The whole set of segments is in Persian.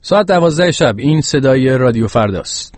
ساعت 12 شب. این صدای رادیو فرداست.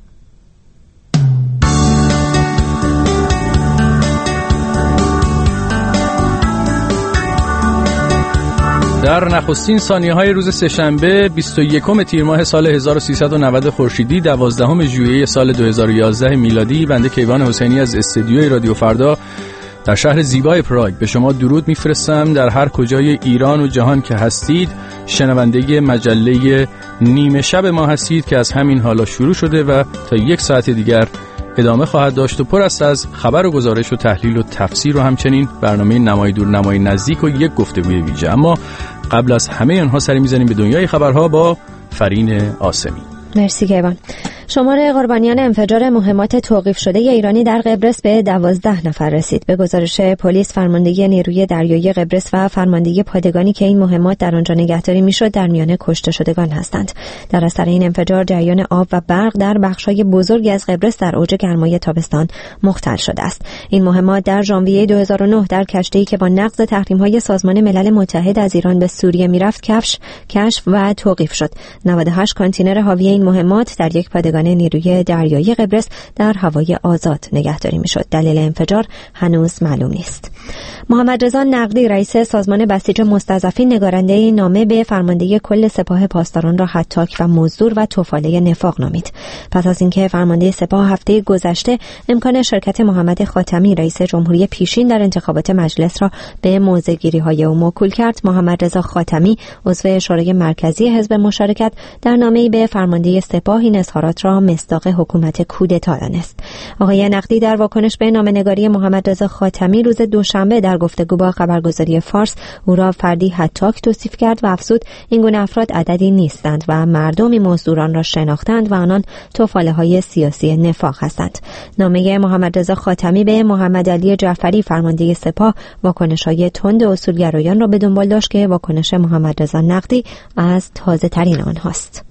در نخستین ثانیه‌های روز سه‌شنبه 21 تیر ماه سال 1390 خورشیدی 12 ژوئیه سال 2011 میلادی، بنده کیوان حسینی از استودیوی رادیو فردا در شهر زیبای پراگ به شما درود میفرستم. در هر کجای ایران و جهان که هستید، شنونده مجله نیمه شب ما هستید که از همین حالا شروع شده و تا 1 ساعت دیگر ادامه خواهد داشت و پر است از خبر و گزارش و تحلیل و تفسیر و همچنین برنامه نمای دور نمای نزدیک و یک گفتگوی ویژه. اما قبل از همه آنها سری می‌زنیم به دنیای خبرها با فرین آسمی. مرسی کیوان. شمار قربانیان انفجار مهمات توقیف شده ایرانی در قبرس به 12 نفر رسید. به گزارش پلیس، فرماندهی نیروی دریایی قبرس و فرماندهی پادگانی که این مهمات در آنجا نگهداری میشد در میان کشته شدگان هستند. در اثر این انفجار جریان آب و برق در بخش‌های بزرگی از قبرس در اوج گرمای تابستان مختل شده است. این مهمات در ژانویه 2009 در کشتی‌ای که با نقض تحریم‌های سازمان ملل متحد از ایران به سوریه میرفت کشف و توقیف شد. 98 کانتینر حاوی این مهمات در یک پادگان نیروی دریایی قبرس در هوای آزاد نگهداری میشد. دلیل انفجار هنوز معلوم نیست. محمد رضا نقدی رئیس سازمان بسیج مستضعفین نگارنده نامه به فرماندهی کل سپاه پاسداران را هتاک و مزدور و توفاله نفاق نامید. پس از اینکه فرمانده سپاه هفته گذشته امکان شرکت محمد خاتمی رئیس جمهوری پیشین در انتخابات مجلس را به موضع‌گیری‌های او موکول کرد، محمد رضا خاتمی عضو شورای مرکزی حزب مشارکت در نامه‌ای به فرمانده سپاه این اظهارات را مصداق حکومت کودتا دانست. آقای نقدی در واکنش به نامه‌نگاری محمد رضا خاتمی روز دوشنبه در گفتگو با خبرگزاری فارس او را فردی هتاک توصیف کرد و افزود این گونه افراد عددی نیستند و مردمی مزدوران را شناختند و آنان توفاله‌های سیاسی نفاق هستند. نامه محمد رضا خاتمی به محمد علی جعفری فرمانده سپاه واکنش‌های تند اصولگرایان را به دنبال داشت که واکنش محمد رضا نقدی از تازه‌ترین آنهاست.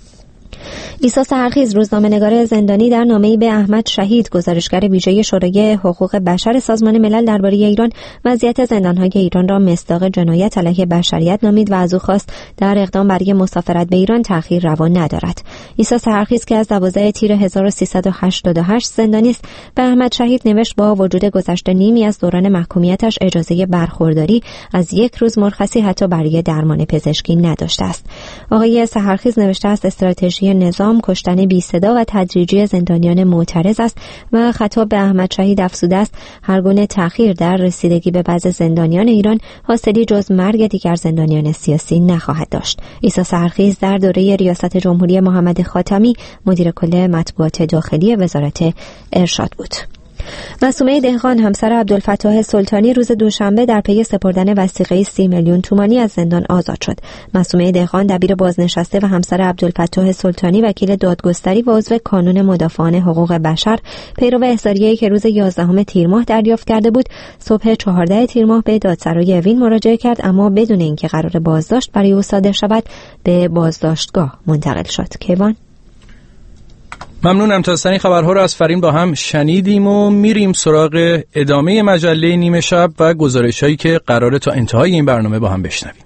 عیسی سحرخیز روزنامه‌نگار زندانی در نامه‌ای به احمد شهید گزارشگر ویژه شورای حقوق بشر سازمان ملل درباره ایران وضعیت زندان‌های ایران را مصداق جنایت علیه بشریت نامید و از او خواست در اقدام برای مسافرت به ایران تأخیر روا ندارد. عیسی سحرخیز که از 12 تیر 1388 زندانی است، به احمد شهید نوشت با وجود گذشته نیمی از دوران محکومیتش اجازه برخورداری از 1 روز مرخصی حتی برای درمان پزشکی نداشته است. آقای سحرخیز نوشته است استراتژی نظام کشتن بی صدا و تدریجی زندانیان معترض است و خطاب به احمد شهید افزوده است هر گونه تأخیر در رسیدگی به بعض زندانیان ایران حاصلی جز مرگ دیگر زندانیان سیاسی نخواهد داشت. عیسی سحرخیز در دوره ریاست جمهوری محمد خاتمی مدیر کل مطبوعات داخلی وزارت ارشاد بود. معصومه دهقان همسر عبدالفتاح سلطانی روز دوشنبه در پی سپردن وثیقه 30 میلیون تومانی از زندان آزاد شد. معصومه دهقان دبیر بازنشسته و همسر عبدالفتاح سلطانی وکیل دادگستری و عضو کانون مدافعان حقوق بشر پیرو احضاریه‌ای که روز 11 تیر ماه دریافت کرده بود، صبح 14 تیر ماه به دادسرای اوین مراجعه کرد، اما بدون اینکه قرار بازداشت برای او صادر شود به بازداشتگاه منتقل شد. کیوان ممنونم. تا این خبرها رو از فرین با هم شنیدیم و میریم سراغ ادامه مجله نیمه شب و گزارش‌هایی که قراره تا انتهای این برنامه با هم بشنویم.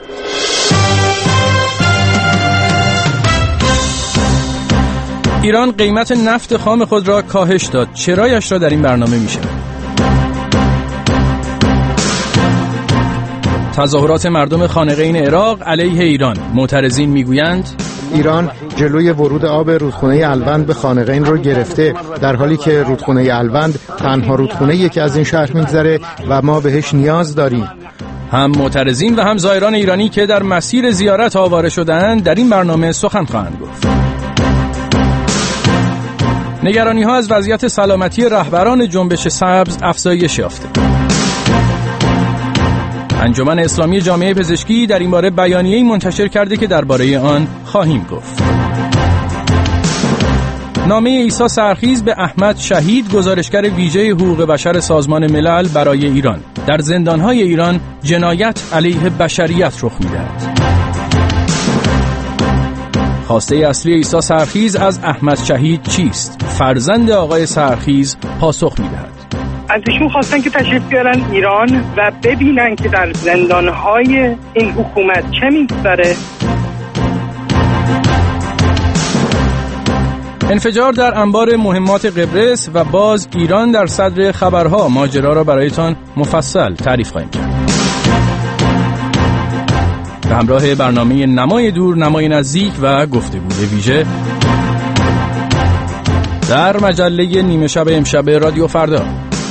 ایران قیمت نفت خام خود را کاهش داد. چرایش را در این برنامه میشنویم. تظاهرات مردم خانقین عراق علیه ایران. معترضین میگویند ایران جلوی ورود آب رودخانه الوند به خانقین رو گرفته، در حالی که رودخانه الوند تنها رودخانه‌ای که از این شهر میگذره و ما بهش نیاز داریم. هم معترضین و هم زائران ایرانی که در مسیر زیارت آواره شده‌اند در این برنامه سخن خواهند گفت. نگرانی‌ها از وضعیت سلامتی رهبران جنبش سبز افزایش یافته. انجمن اسلامی جامعه پزشکی در این باره بیانیه‌ای منتشر کرده که درباره آن خواهیم گفت. نامه عیسی سحرخیز به احمد شهید گزارشگر ویژه حقوق بشر سازمان ملل برای ایران. در زندان‌های ایران جنایت علیه بشریت رخ می‌دهد. خواسته اصلی عیسی سحرخیز از احمد شهید چیست؟ فرزند آقای سحرخیز پاسخ می‌دهد. از ایشون خواستن که تشریف بیارن ایران و ببینن که در زندان‌های این حکومت چه می‌گذره. انفجار در انبار مهمات قبرس و باز ایران در صدر خبرها. ماجرا را برایتان مفصل تعریف خواهیم کرد. به همراه برنامه نمای دور، نمای نزدیک و گفتگوی ویژه در مجله نیمه شب امشب رادیو فردا.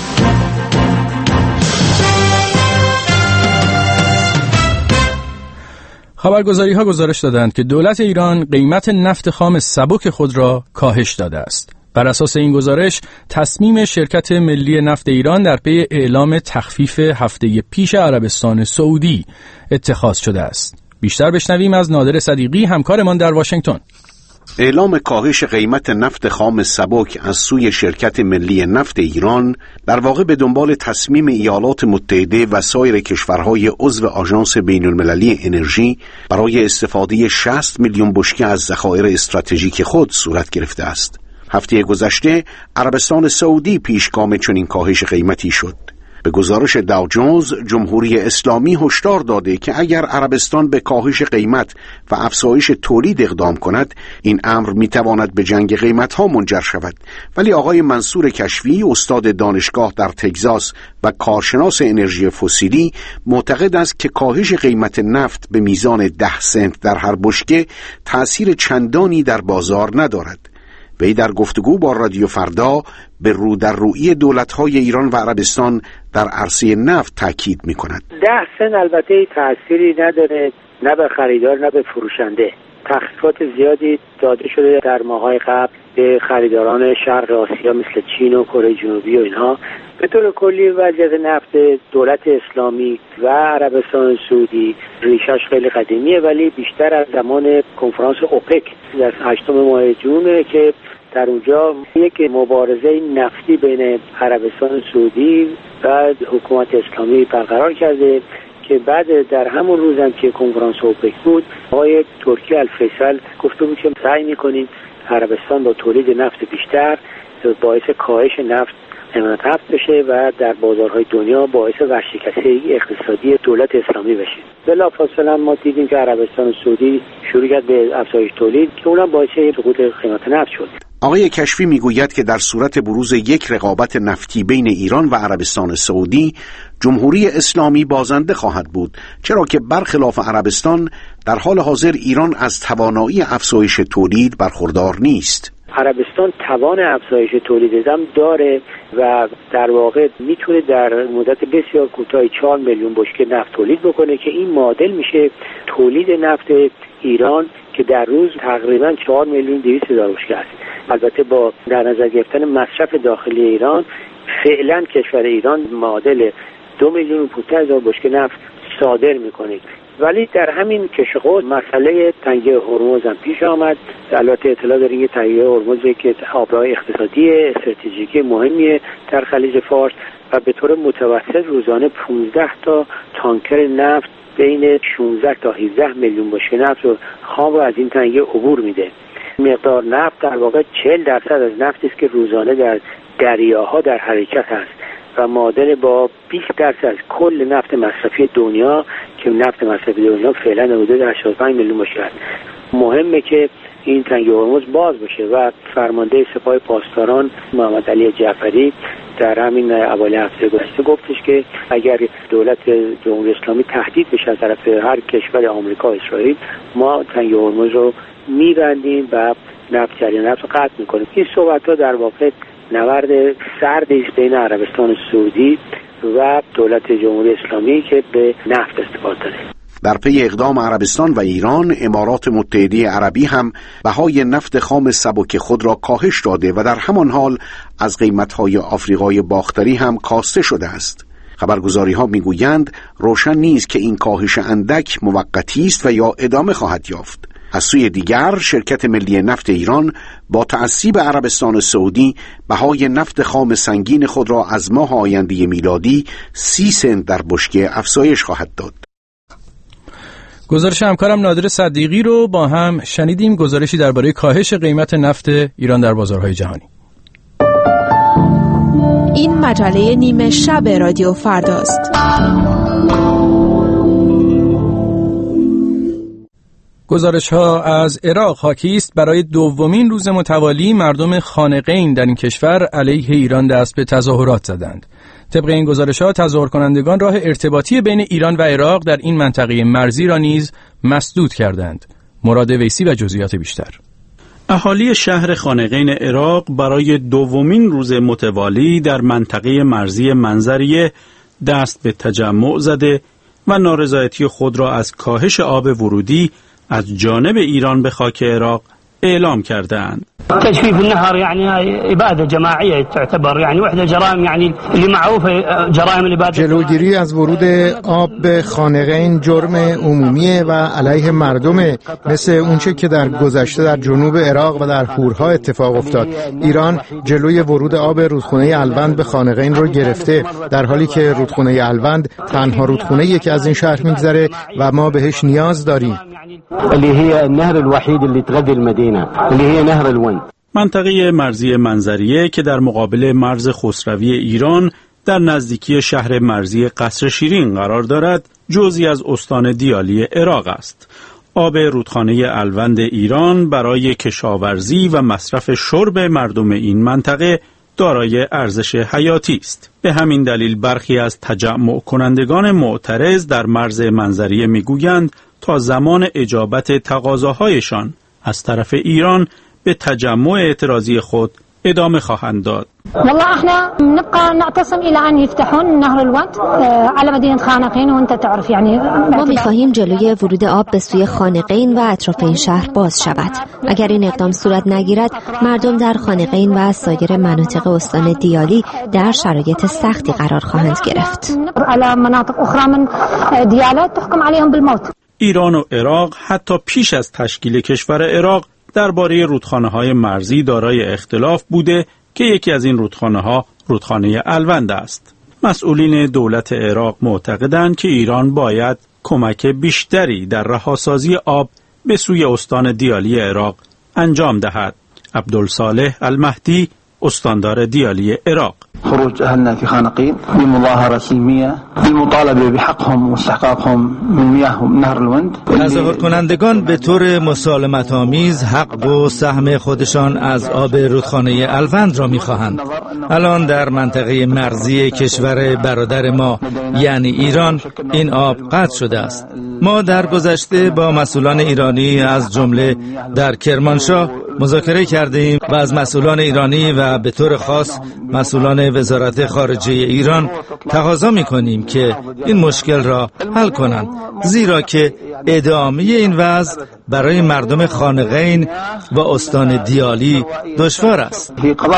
خبرگزاری‌ها گزارش دادند که دولت ایران قیمت نفت خام سبک خود را کاهش داده است. بر اساس این گزارش، تصمیم شرکت ملی نفت ایران در پی اعلام تخفیف هفته پیش عربستان سعودی اتخاذ شده است. بیشتر بشنویم از نادر صدیقی، همکارمان در واشنگتن. اعلام کاهش قیمت نفت خام سبک از سوی شرکت ملی نفت ایران در واقع به دنبال تصمیم ایالات متحده و سایر کشورهای عضو آژانس بین‌المللی انرژی برای استفاده 60 میلیون بشکه از ذخایر استراتژیک خود صورت گرفته است. هفته گذشته عربستان سعودی پیشگام چنین کاهش قیمتی شد. به گزارش داو جونز، جمهوری اسلامی هشدار داده که اگر عربستان به کاهش قیمت و افزایش تولید اقدام کند، این امر میتواند به جنگ قیمت‌ها منجر شود. ولی آقای منصور کشفی، استاد دانشگاه در تگزاس و کارشناس انرژی فسیلی، معتقد است که کاهش قیمت نفت به میزان 10 سنت در هر بشکه تأثیر چندانی در بازار ندارد. وی در گفتگو با رادیو فردا به رو در رویی دولت‌های ایران و عربستان در عرصه نفت تاکید می‌کند. 10 سنت البته تأثیری نداره، نه به خریدار نه به فروشنده. تخفیفات زیادی داده شده در ماه‌های قبل به خریداران شرق آسیا مثل چین و کره جنوبی و اینها. به طور کلی وضعیت نفت دولت اسلامی و عربستان سعودی ریشش خیلی قدیمیه، ولی بیشتر از زمان کنفرانس اوپک در 8 ماه جون که در اونجا یک مبارزه نفتی بین عربستان سعودی و حکومت اسلامی برقرار کرده که بعد در همون روز هم که کنفرانس اوپک بود، آقای ترکی الفیصل گفته بود که سعی می‌کنیم عربستان با تولید نفت بیشتر باعث کاهش نفت نفت بشه و در بازارهای دنیا باعث ورشکستگی اقتصادی دولت اسلامی بشه. بلافاصله ما دیدیم که عربستان سعودی شروع کرد به افزایش تولید که اونم باعث سقوط قیمت نفت شد. آقای کشفی میگوید که در صورت بروز یک رقابت نفتی بین ایران و عربستان سعودی، جمهوری اسلامی بازنده خواهد بود، چرا که برخلاف عربستان در حال حاضر ایران از توانایی افزایش تولید برخوردار نیست. عربستان توان افزایش تولید هم داره و در واقع میتونه در مدت بسیار کوتاهی 4 میلیون بشکه نفت تولید بکنه که این معادل میشه تولید نفت ایران که در روز تقریبا 4 میلیون 200 هزار بشکه است. البته با در نظر گرفتن مصرف داخلی ایران، فعلا کشور ایران معادل 2 میلیون و 500 هزار بشکه نفت صادر میکنه. ولی در همین کشقوس مسئله تنگه هرمز هم پیش آمد. البته اطلاع داریم که تنگه هرمز که آبراه اقتصادی استراتژیکی مهمیه در خلیج فارس و به طور متوسط روزانه 15 تا تانکر نفت بین 16 تا 17 میلیون بشکه نفت و خام رو از این تنگه عبور میده. مقدار نفت در واقع 40% از نفتی است که روزانه در دریاها در حرکت است و معادل با 20% از کل نفت مصرفی دنیا که نفت مصرفی دنیا فعلا حدود 85 میلیون بشکه است. مهمه که این تنگه هرمز باز بشه و فرمانده سپاه پاسداران محمد علی جعفری در همین اوایل هفته گذشته گفتش که اگر دولت جمهوری اسلامی تهدید بشه از طرف هر کشور آمریکا و اسرائیل، ما تنگه هرمز رو میبندیم و جریان نفت رو قطع میکنیم. این صحبت‌ها در واقع نبرد سردی است بین عربستان سعودی و دولت جمهوری اسلامی که به نفت استفاده داره. در پی اقدام عربستان و ایران، امارات متحده عربی هم بهای نفت خام سبک خود را کاهش داده و در همان حال از قیمت‌های آفریقای باختری هم کاسته شده است. خبرگزاری‌ها می‌گویند روشن نیست که این کاهش اندک موقتی است و یا ادامه خواهد یافت. از سوی دیگر، شرکت ملی نفت ایران با تعصیب عربستان سعودی بهای نفت خام سنگین خود را از ماه آینده میلادی 30 سنت در بشکه افزایش خواهد داد. گزارش همکارم نادر صدیقی رو با هم شنیدیم، گزارشی درباره کاهش قیمت نفت ایران در بازارهای جهانی. این مجله نیمه شب رادیو فرداست. گزارش‌ها از عراق حاکی است برای دومین روز متوالی مردم خانقین در این کشور علیه ایران دست به تظاهرات زدند. طبق این گزارش‌ها تظاهر کنندگان راه ارتباطی بین ایران و عراق در این منطقه مرزی را نیز مسدود کردند. مراد ویسی و جزئیات بیشتر. اهالی شهر خانقین عراق برای دومین روز متوالی در منطقه مرزی منظریه دست به تجمع زده و نارضایتی خود را از کاهش آب ورودی از جانب ایران به خاک عراق اعلام کردند. تجفيف النهر يعني إبادة جماعية تعتبر يعني وحدة جرائم يعني اللي معروفة جرائم الإبادة. جلوگیری از ورود آب به خانقین جرم عمومیه و علیه مردمه، مثل اونچه که در گذشته در جنوب عراق و در هورها اتفاق افتاد. ایران جلوی ورود آب رودخونه الوند به خانقین رو گرفته، در حالی که رودخونه الوند تنها رودخونه‌ایه که از این شهر میگذره و ما بهش نیاز داریم. اللي هي النهر الوحيد اللي تغذي المدينة اللي هي نهر الوند. منطقه مرزی منظریه که در مقابل مرز خسروی ایران در نزدیکی شهر مرزی قصر شیرین قرار دارد، جزئی از استان دیالی عراق است. آب رودخانه الوند ایران برای کشاورزی و مصرف شرب مردم این منطقه دارای ارزش حیاتی است. به همین دلیل برخی از تجمع کنندگان معترض در مرز منظریه میگویند تا زمان اجابت تقاضاهایشان از طرف ایران به تجمع اعتراضی خود ادامه خواهند داد. والله احنا نبقى نعتصم الى ان يفتحون نهر الوند على مدينه خانقين وانت تعرف يعني ما می‌خواهیم جلوی ورود آب به سوی خانقین و اطراف این شهر باز شود. اگر این اقدام صورت نگیرد، مردم در خانقین و سایر مناطق استان دیالی در شرایط سختی قرار خواهند گرفت. على مناطق اخرى من دیالات تحكم عليهم بالموت. ایران و عراق حتی پیش از تشکیل کشور عراق درباره رودخانه‌های مرزی دارای اختلاف بوده که یکی از این رودخانه‌ها رودخانه الوند است. مسئولین دولت عراق معتقدند که ایران باید کمک بیشتری در رهاسازی آب به سوی استان دیالی عراق انجام دهد. عبدالصالح المهدی، استاندار دیالی عراق: خروج أهلنا في خانقين بمظاهرة سلمية للمطالبة بحقهم واستحقاقهم من مياه نهر الوند. تظاهر کنندگان به طور مسالمت آمیز حق و سهم خودشان از آب رودخانه الوند را می‌خواهند. الان در منطقه مرزی کشور برادر ما یعنی ایران این آب قطع شده است. ما در گذشته با مسئولان ایرانی از جمله در کرمانشاه مذاکره کردیم و از مسئولان ایرانی و به طور خاص مسئولان وزارت خارجه ایران تقاضا می‌کنیم که این مشکل را حل کنند، زیرا که ادامه این وضع برای مردم خانقین و استان دیالی دشوار است.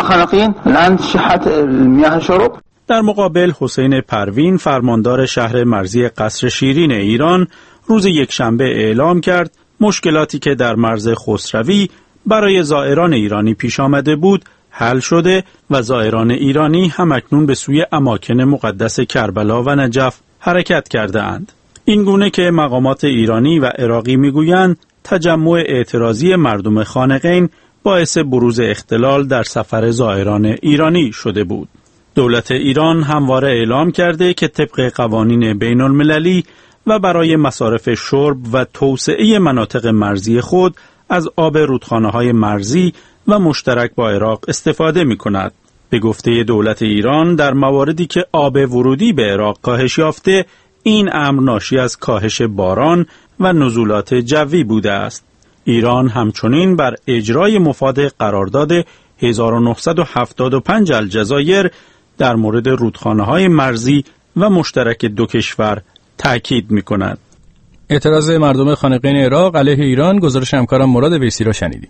در مقابل حسین پروین، فرماندار شهر مرزی قصر شیرین ایران، روز یکشنبه اعلام کرد مشکلاتی که در مرز خسروی برای زائران ایرانی پیش آمده بود حل شده و زائران ایرانی همکنون به سوی اماکن مقدس کربلا و نجف حرکت کرده اند. این گونه که مقامات ایرانی و عراقی میگویند تجمع اعتراضی مردم خانقین باعث بروز اختلال در سفر زائران ایرانی شده بود. دولت ایران همواره اعلام کرده که طبق قوانین بین المللی و برای مصارف شرب و توسعه مناطق مرزی خود از آب رودخانه‌های مرزی و مشترک با عراق استفاده می‌کند. به گفته دولت ایران در مواردی که آب ورودی به عراق کاهش یافته، این امر ناشی از کاهش باران و نزولات جوی بوده است. ایران همچنین بر اجرای مفاد قرارداد 1975 الجزایر در مورد رودخانه‌های مرزی و مشترک دو کشور تأکید می‌کند. اعتراض مردم خانقین عراق علیه ایران، گزارش همکارم مراد ویسی را شنیدیم.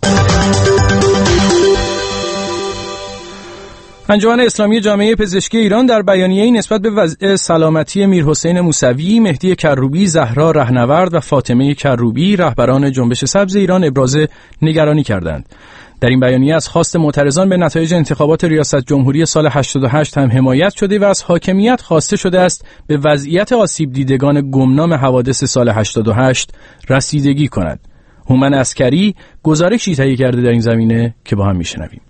انجمن اسلامی جامعه پزشکی ایران در بیانیه‌ای نسبت به وضع سلامتی میرحسین موسوی، مهدی کروبی، زهرا رهنورد و فاطمه کروبی، رهبران جنبش سبز ایران، ابراز نگرانی کردند. در این بیانیه از خواست معترضان به نتایج انتخابات ریاست جمهوری سال 88 هم حمایت شده و از حاکمیت خواسته شده است به وضعیت آسیب دیدگان گمنام حوادث سال 88 رسیدگی کند. هومن عسکری گزارشی تهیه کرده در این زمینه که با هم میشنویم.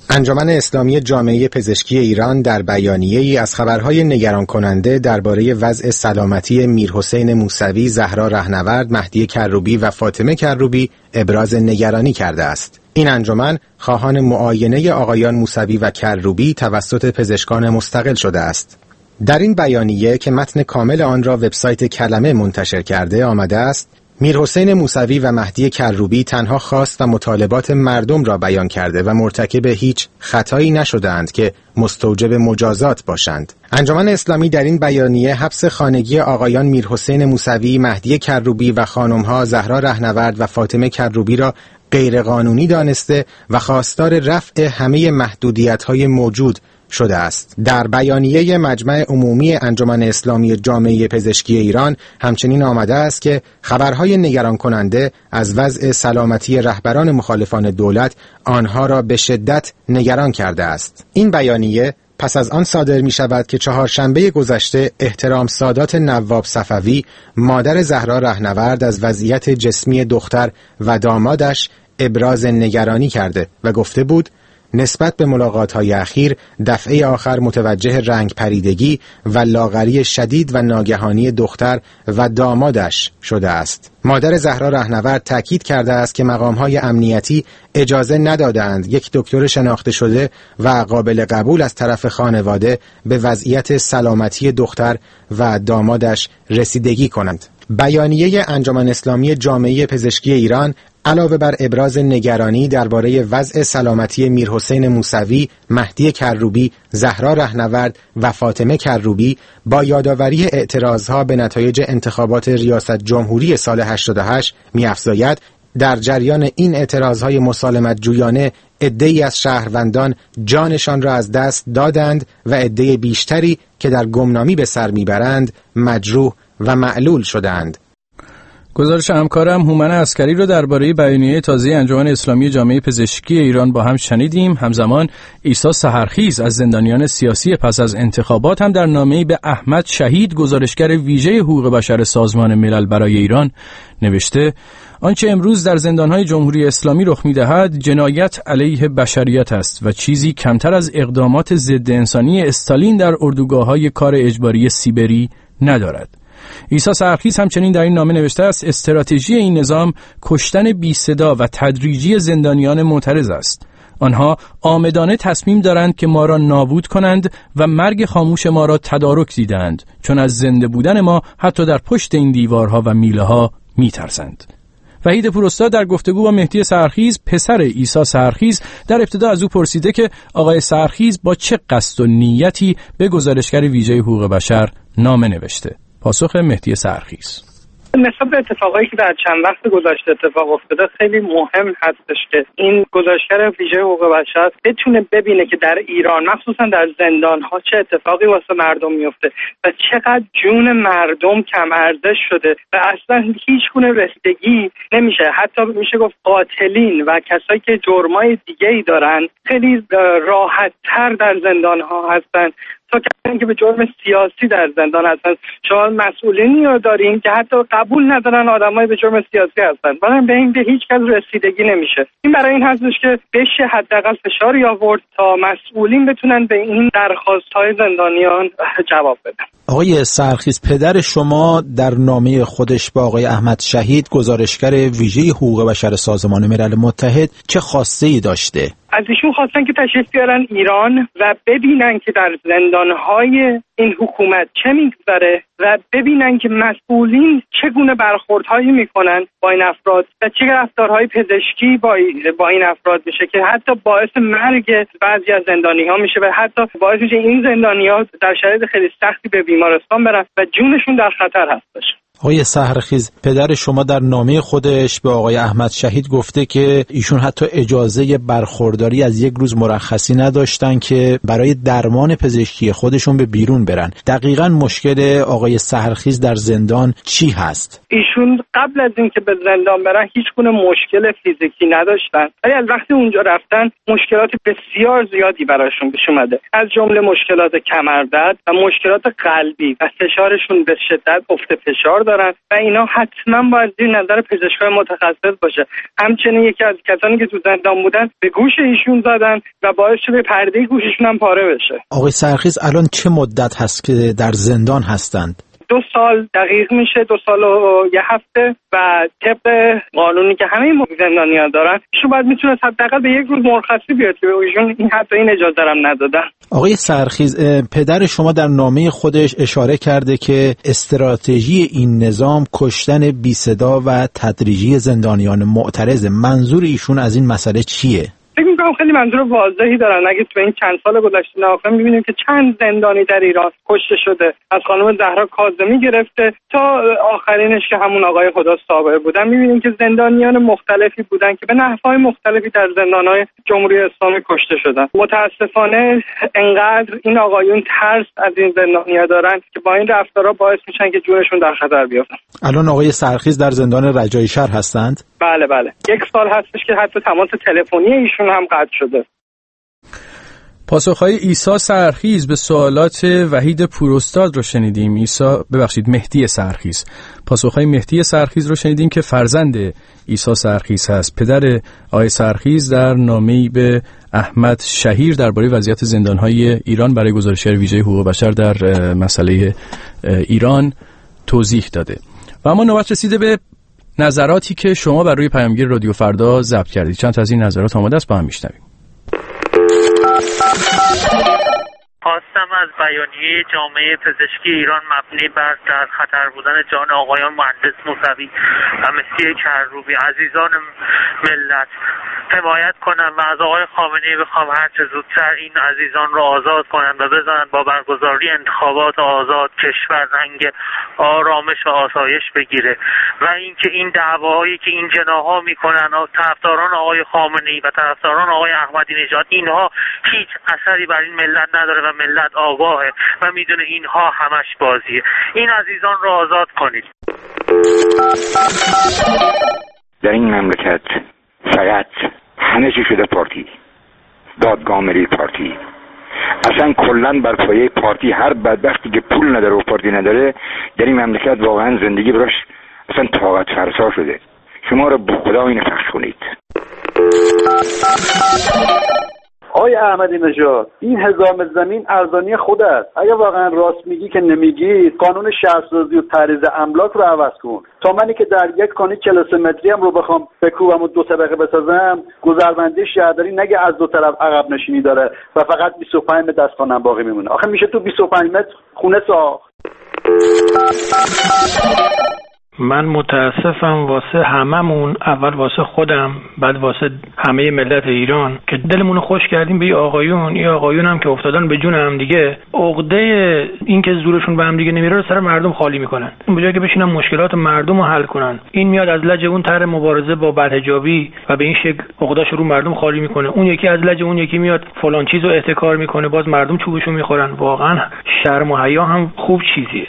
انجمن اسلامی جامعه پزشکی ایران در بیانیه‌ای از خبرهای نگران کننده درباره وضع سلامتی میرحسین موسوی، زهرا رهنورد، مهدی کروبی و فاطمه کروبی ابراز نگرانی کرده است. این انجمن خواهان معاینه آقایان موسوی و کروبی توسط پزشکان مستقل شده است. در این بیانیه که متن کامل آن را وبسایت کلمه منتشر کرده آمده است: میرحسین موسوی و مهدی کروبی تنها خواست و مطالبات مردم را بیان کرده و مرتکب هیچ خطایی نشدند که مستوجب مجازات باشند. انجمن اسلامی در این بیانیه حبس خانگی آقایان میرحسین موسوی، مهدی کروبی و خانم‌ها زهرا رهنورد و فاطمه کروبی را غیرقانونی دانسته و خواستار رفع همه محدودیت‌های موجود شده است. در بیانیه مجمع عمومی انجمن اسلامی جامعه پزشکی ایران همچنین آمده است که خبرهای نگران کننده از وضع سلامتی رهبران مخالفان دولت آنها را به شدت نگران کرده است. این بیانیه پس از آن صادر می شود که چهارشنبه گذشته احترام سادات نواب صفوی، مادر زهرا رهنورد، از وضعیت جسمی دختر و دامادش ابراز نگرانی کرده و گفته بود نسبت به ملاقات‌های اخیر دفعه آخر متوجه رنگ پریدگی و لاغری شدید و ناگهانی دختر و دامادش شده است. مادر زهرا رهنورد تأکید کرده است که مقام‌های امنیتی اجازه ندادند یک دکتر شناخته شده و قابل قبول از طرف خانواده به وضعیت سلامتی دختر و دامادش رسیدگی کنند. بیانیه انجمن اسلامی جامعه پزشکی ایران علاوه بر ابراز نگرانی درباره وضع سلامتی میرحسین موسوی، مهدی کروبی، زهرا رهنورد و فاطمه کروبی با یادآوری اعتراضها به نتایج انتخابات ریاست جمهوری سال 88 می‌افزاید در جریان این اعتراضهای مسالمت جویانه عده‌ای از شهروندان جانشان را از دست دادند و عده بیشتری که در گمنامی به سر میبرند مجروح و معلول شدند. گزارش همکارم هومن عسکری رو درباره بیانیه تازه انجمن اسلامی جامعه پزشکی ایران با هم شنیدیم. همزمان عیسی سحرخیز از زندانیان سیاسی پس از انتخابات هم در نامه‌ای به احمد شهید، گزارشگر ویژه حقوق بشر سازمان ملل برای ایران، نوشته آنچه امروز در زندان‌های جمهوری اسلامی رخ می‌دهد جنایت علیه بشریت است و چیزی کمتر از اقدامات ضد انسانی استالین در اردوگاه‌های کار اجباری سیبری ندارد. عیسی سحرخیز همچنین در این نامه نوشته است استراتژی این نظام کشتن بی صدا و تدریجی زندانیان معترض است. آنها آمدانه تصمیم دارند که ما را نابود کنند و مرگ خاموش ما را تدارک دیدند، چون از زنده بودن ما حتی در پشت این دیوارها و میله ها می‌ترسند. وحید پوراستاد در گفتگو با مهدی سحرخیز، پسر عیسی سحرخیز، در ابتدا از او پرسیده که آقای سحرخیز با چه قصد و نیتی به گزارشگر ویژه حقوق بشر نامه نوشته. پاسخ مهدی سحرخیز: نسبت به اتفاقایی که در چند وقت گذشته اتفاق افتاده خیلی مهم هستش که این گزارشگر ویژه حقوق بشر بتونه ببینه که در ایران مخصوصا در زندان‌ها چه اتفاقی واسه مردم میفته و چقدر جون مردم کم ارزش شده و اصلا هیچ گونه رسیدگی نمیشه. حتی میشه گفت قاتلین و کسایی که جرمای دیگه‌ای دارن خیلی راحت‌تر در زندان‌ها هستن تا کسانی که به جرم سیاسی در زندان هستن. شما مسئولینی رو دارین که حتی قبول ندارن آدمای به جرم سیاسی هستن، ولی به این به هیچ کس رسیدگی نمیشه. این برای این هستش که بشه حداقل فشاری آورد تا مسئولین بتونن به این درخواست‌های زندانیان جواب بدن. آقای سحرخیز، پدر شما در نامه خودش با آقای احمد شهید، گزارشگر ویژه حقوق بشر سازمان ملل متحد، چه خواسته‌ای داشته؟ از ایشون خواستن که تشریف بیارن ایران و ببینن که در زندانهای این حکومت چه میگذره و ببینن که مسئولین چگونه برخوردهایی میکنن با این افراد و چه رفتارهای پزشکی با این افراد میشه که حتی باعث مرگ بعضی از زندانی‌ها میشه و حتی باعث میشه این زندانی‌ها در شرایط خیلی سختی به بیمارستان برن و جونشون در خطر هستش. آقای سحرخیز، پدر شما در نامه خودش به آقای احمد شهید گفته که ایشون حتی اجازه برخورداری از یک روز مرخصی نداشتن که برای درمان پزشکی خودشون به بیرون برن. دقیقاً مشکل آقای سحرخیز در زندان چی هست؟ ایشون قبل از اینکه به زندان برن هیچ گونه مشکل فیزیکی نداشتن، ولی از وقتی اونجا رفتن مشکلات بسیار زیادی براشون پیش اومده، از جمله مشکلات کمردرد و مشکلات قلبی و فشارشون به شدت افت فشار دارن و اینا حتما باید زیر نظر پزشکای متخصص باشه. همچنین یکی از کسانی که تو زندان بودن به گوش ایشون زدن و باعث شده پرده گوششون هم پاره بشه. آقای سرخیز الان چه مدت هست که در زندان هستند؟ 2 سال دقیق میشه، 2 سال و 1 هفته و طبق قانونی که همه زندانیان دارن ایشون باید میتونه حداقل به 1 روز مرخصی بیاد که ایشون حتی این اجازه هم ندادن. آقای سرخیز، پدر شما در نامه خودش اشاره کرده که استراتژی این نظام کشتن بی صدا و تدریجی زندانیان معترض. منظور ایشون از این مسئله چیه؟ فکر می‌کنم خیلی منظور واضحی دارن. اگه تو این چند سال گذشته نگاه کنیم می‌بینیم که چند زندانی در ایران کشته شده، از خانم زهرا کاظمی گرفته تا آخرینش که همون آقای خدا صابر بودن. می‌بینیم که زندانیان مختلفی بودن که به نحوهای مختلفی در زندان‌های جمهوری اسلامی کشته شدن. متأسفانه انقدر این آقایون ترس از این زندانی‌ها دارن که با این رفتارها باعث میشن که جونشون در خطر بیفته. الان آقای سرخیز در زندان رجایی شهر هستند؟ بله 1 سال هستش که حتی تماس تلفنی ایشون هم قطع شده. پاسخهای عیسی سرخیز به سوالات وحید پوراستاد رو شنیدیم. مهدی سرخیز. پاسخهای مهدی سرخیز رو شنیدیم که فرزند عیسی سرخیز هست. پدر آقای سرخیز در نامه‌ای به احمد شهیر درباره وضعیت زندان‌های ایران برای گزارشگر ویژه حقوق بشر در مسئله ایران توضیح داده. و اما نوبت رسیده به نظراتی که شما بر روی پیامگیر رادیو فردا ضبط کردید. چند تا از این نظرات آماده است، با هم میشنویم. خواستم از بیانیه جامعه پزشکی ایران مبنی بر در خطر بودن جان آقایان مهندس موسوی و مهدی کروبی عزیزان ملت حمایت کنم و از آقای خامنه‌ای بخوام هر چه زودتر این عزیزان رو آزاد کنند و بزنند با برگزاری انتخابات آزاد کشور رنگ آرامش و آسایش بگیره و اینکه این دعواهایی که این جناح‌ها میکنن طرفداران آقای خامنه‌ای و طرفداران آقای احمدی نژاد اینها هیچ اثری بر این ملت نداره و ملت آگاهه و میدونه اینها همش بازیه. این عزیزان رو آزاد کنید. در این مملکت فقط همه چی شده پارتی، دادگاه ملی پارتی. اصلا کلن بر پایه پارتی هر بدبختی که پول نداره و پارتی نداره در این مملکت واقعا زندگی براش اصلا طاقت فرسا شده. شما رو به خدا اینو پخش کنید. آقای احمدی نژاد، این حزام زمین ارزانی خود است. اگر واقعا راست میگی که نمیگی، قانون شهرسازی و تعریض املاک رو عوض کن. تا منی که در یک کانی 40 متری هم رو بخوام بکوبم و 2 طبقه بسازم، گذربندی شهرداری نگه از 2 طرف عقب نشینی داره و فقط 25 متر دستخانه باقی میمونه. آخه میشه تو 25 متر خونه ساخت. من متاسفم واسه هممون، اول واسه خودم بعد واسه همه ملت ایران که دلمون رو خوش کردیم به این آقایون هم که افتادن به جون هم دیگه. عقده این که زورشون به هم دیگه نمیره رو سر مردم خالی میکنن. به جای که بشینن مشکلات مردم رو حل کنن، این میاد از لج اون طرح مبارزه با بدحجابی و به این شکل عقده‌اش رو مردم خالی میکنه. اون یکی از لج اون یکی میاد فلان چیزو احتکار میکنه، باز مردم چوبشو میخورن. واقعا شرم و حیا هم خوب چیزیه.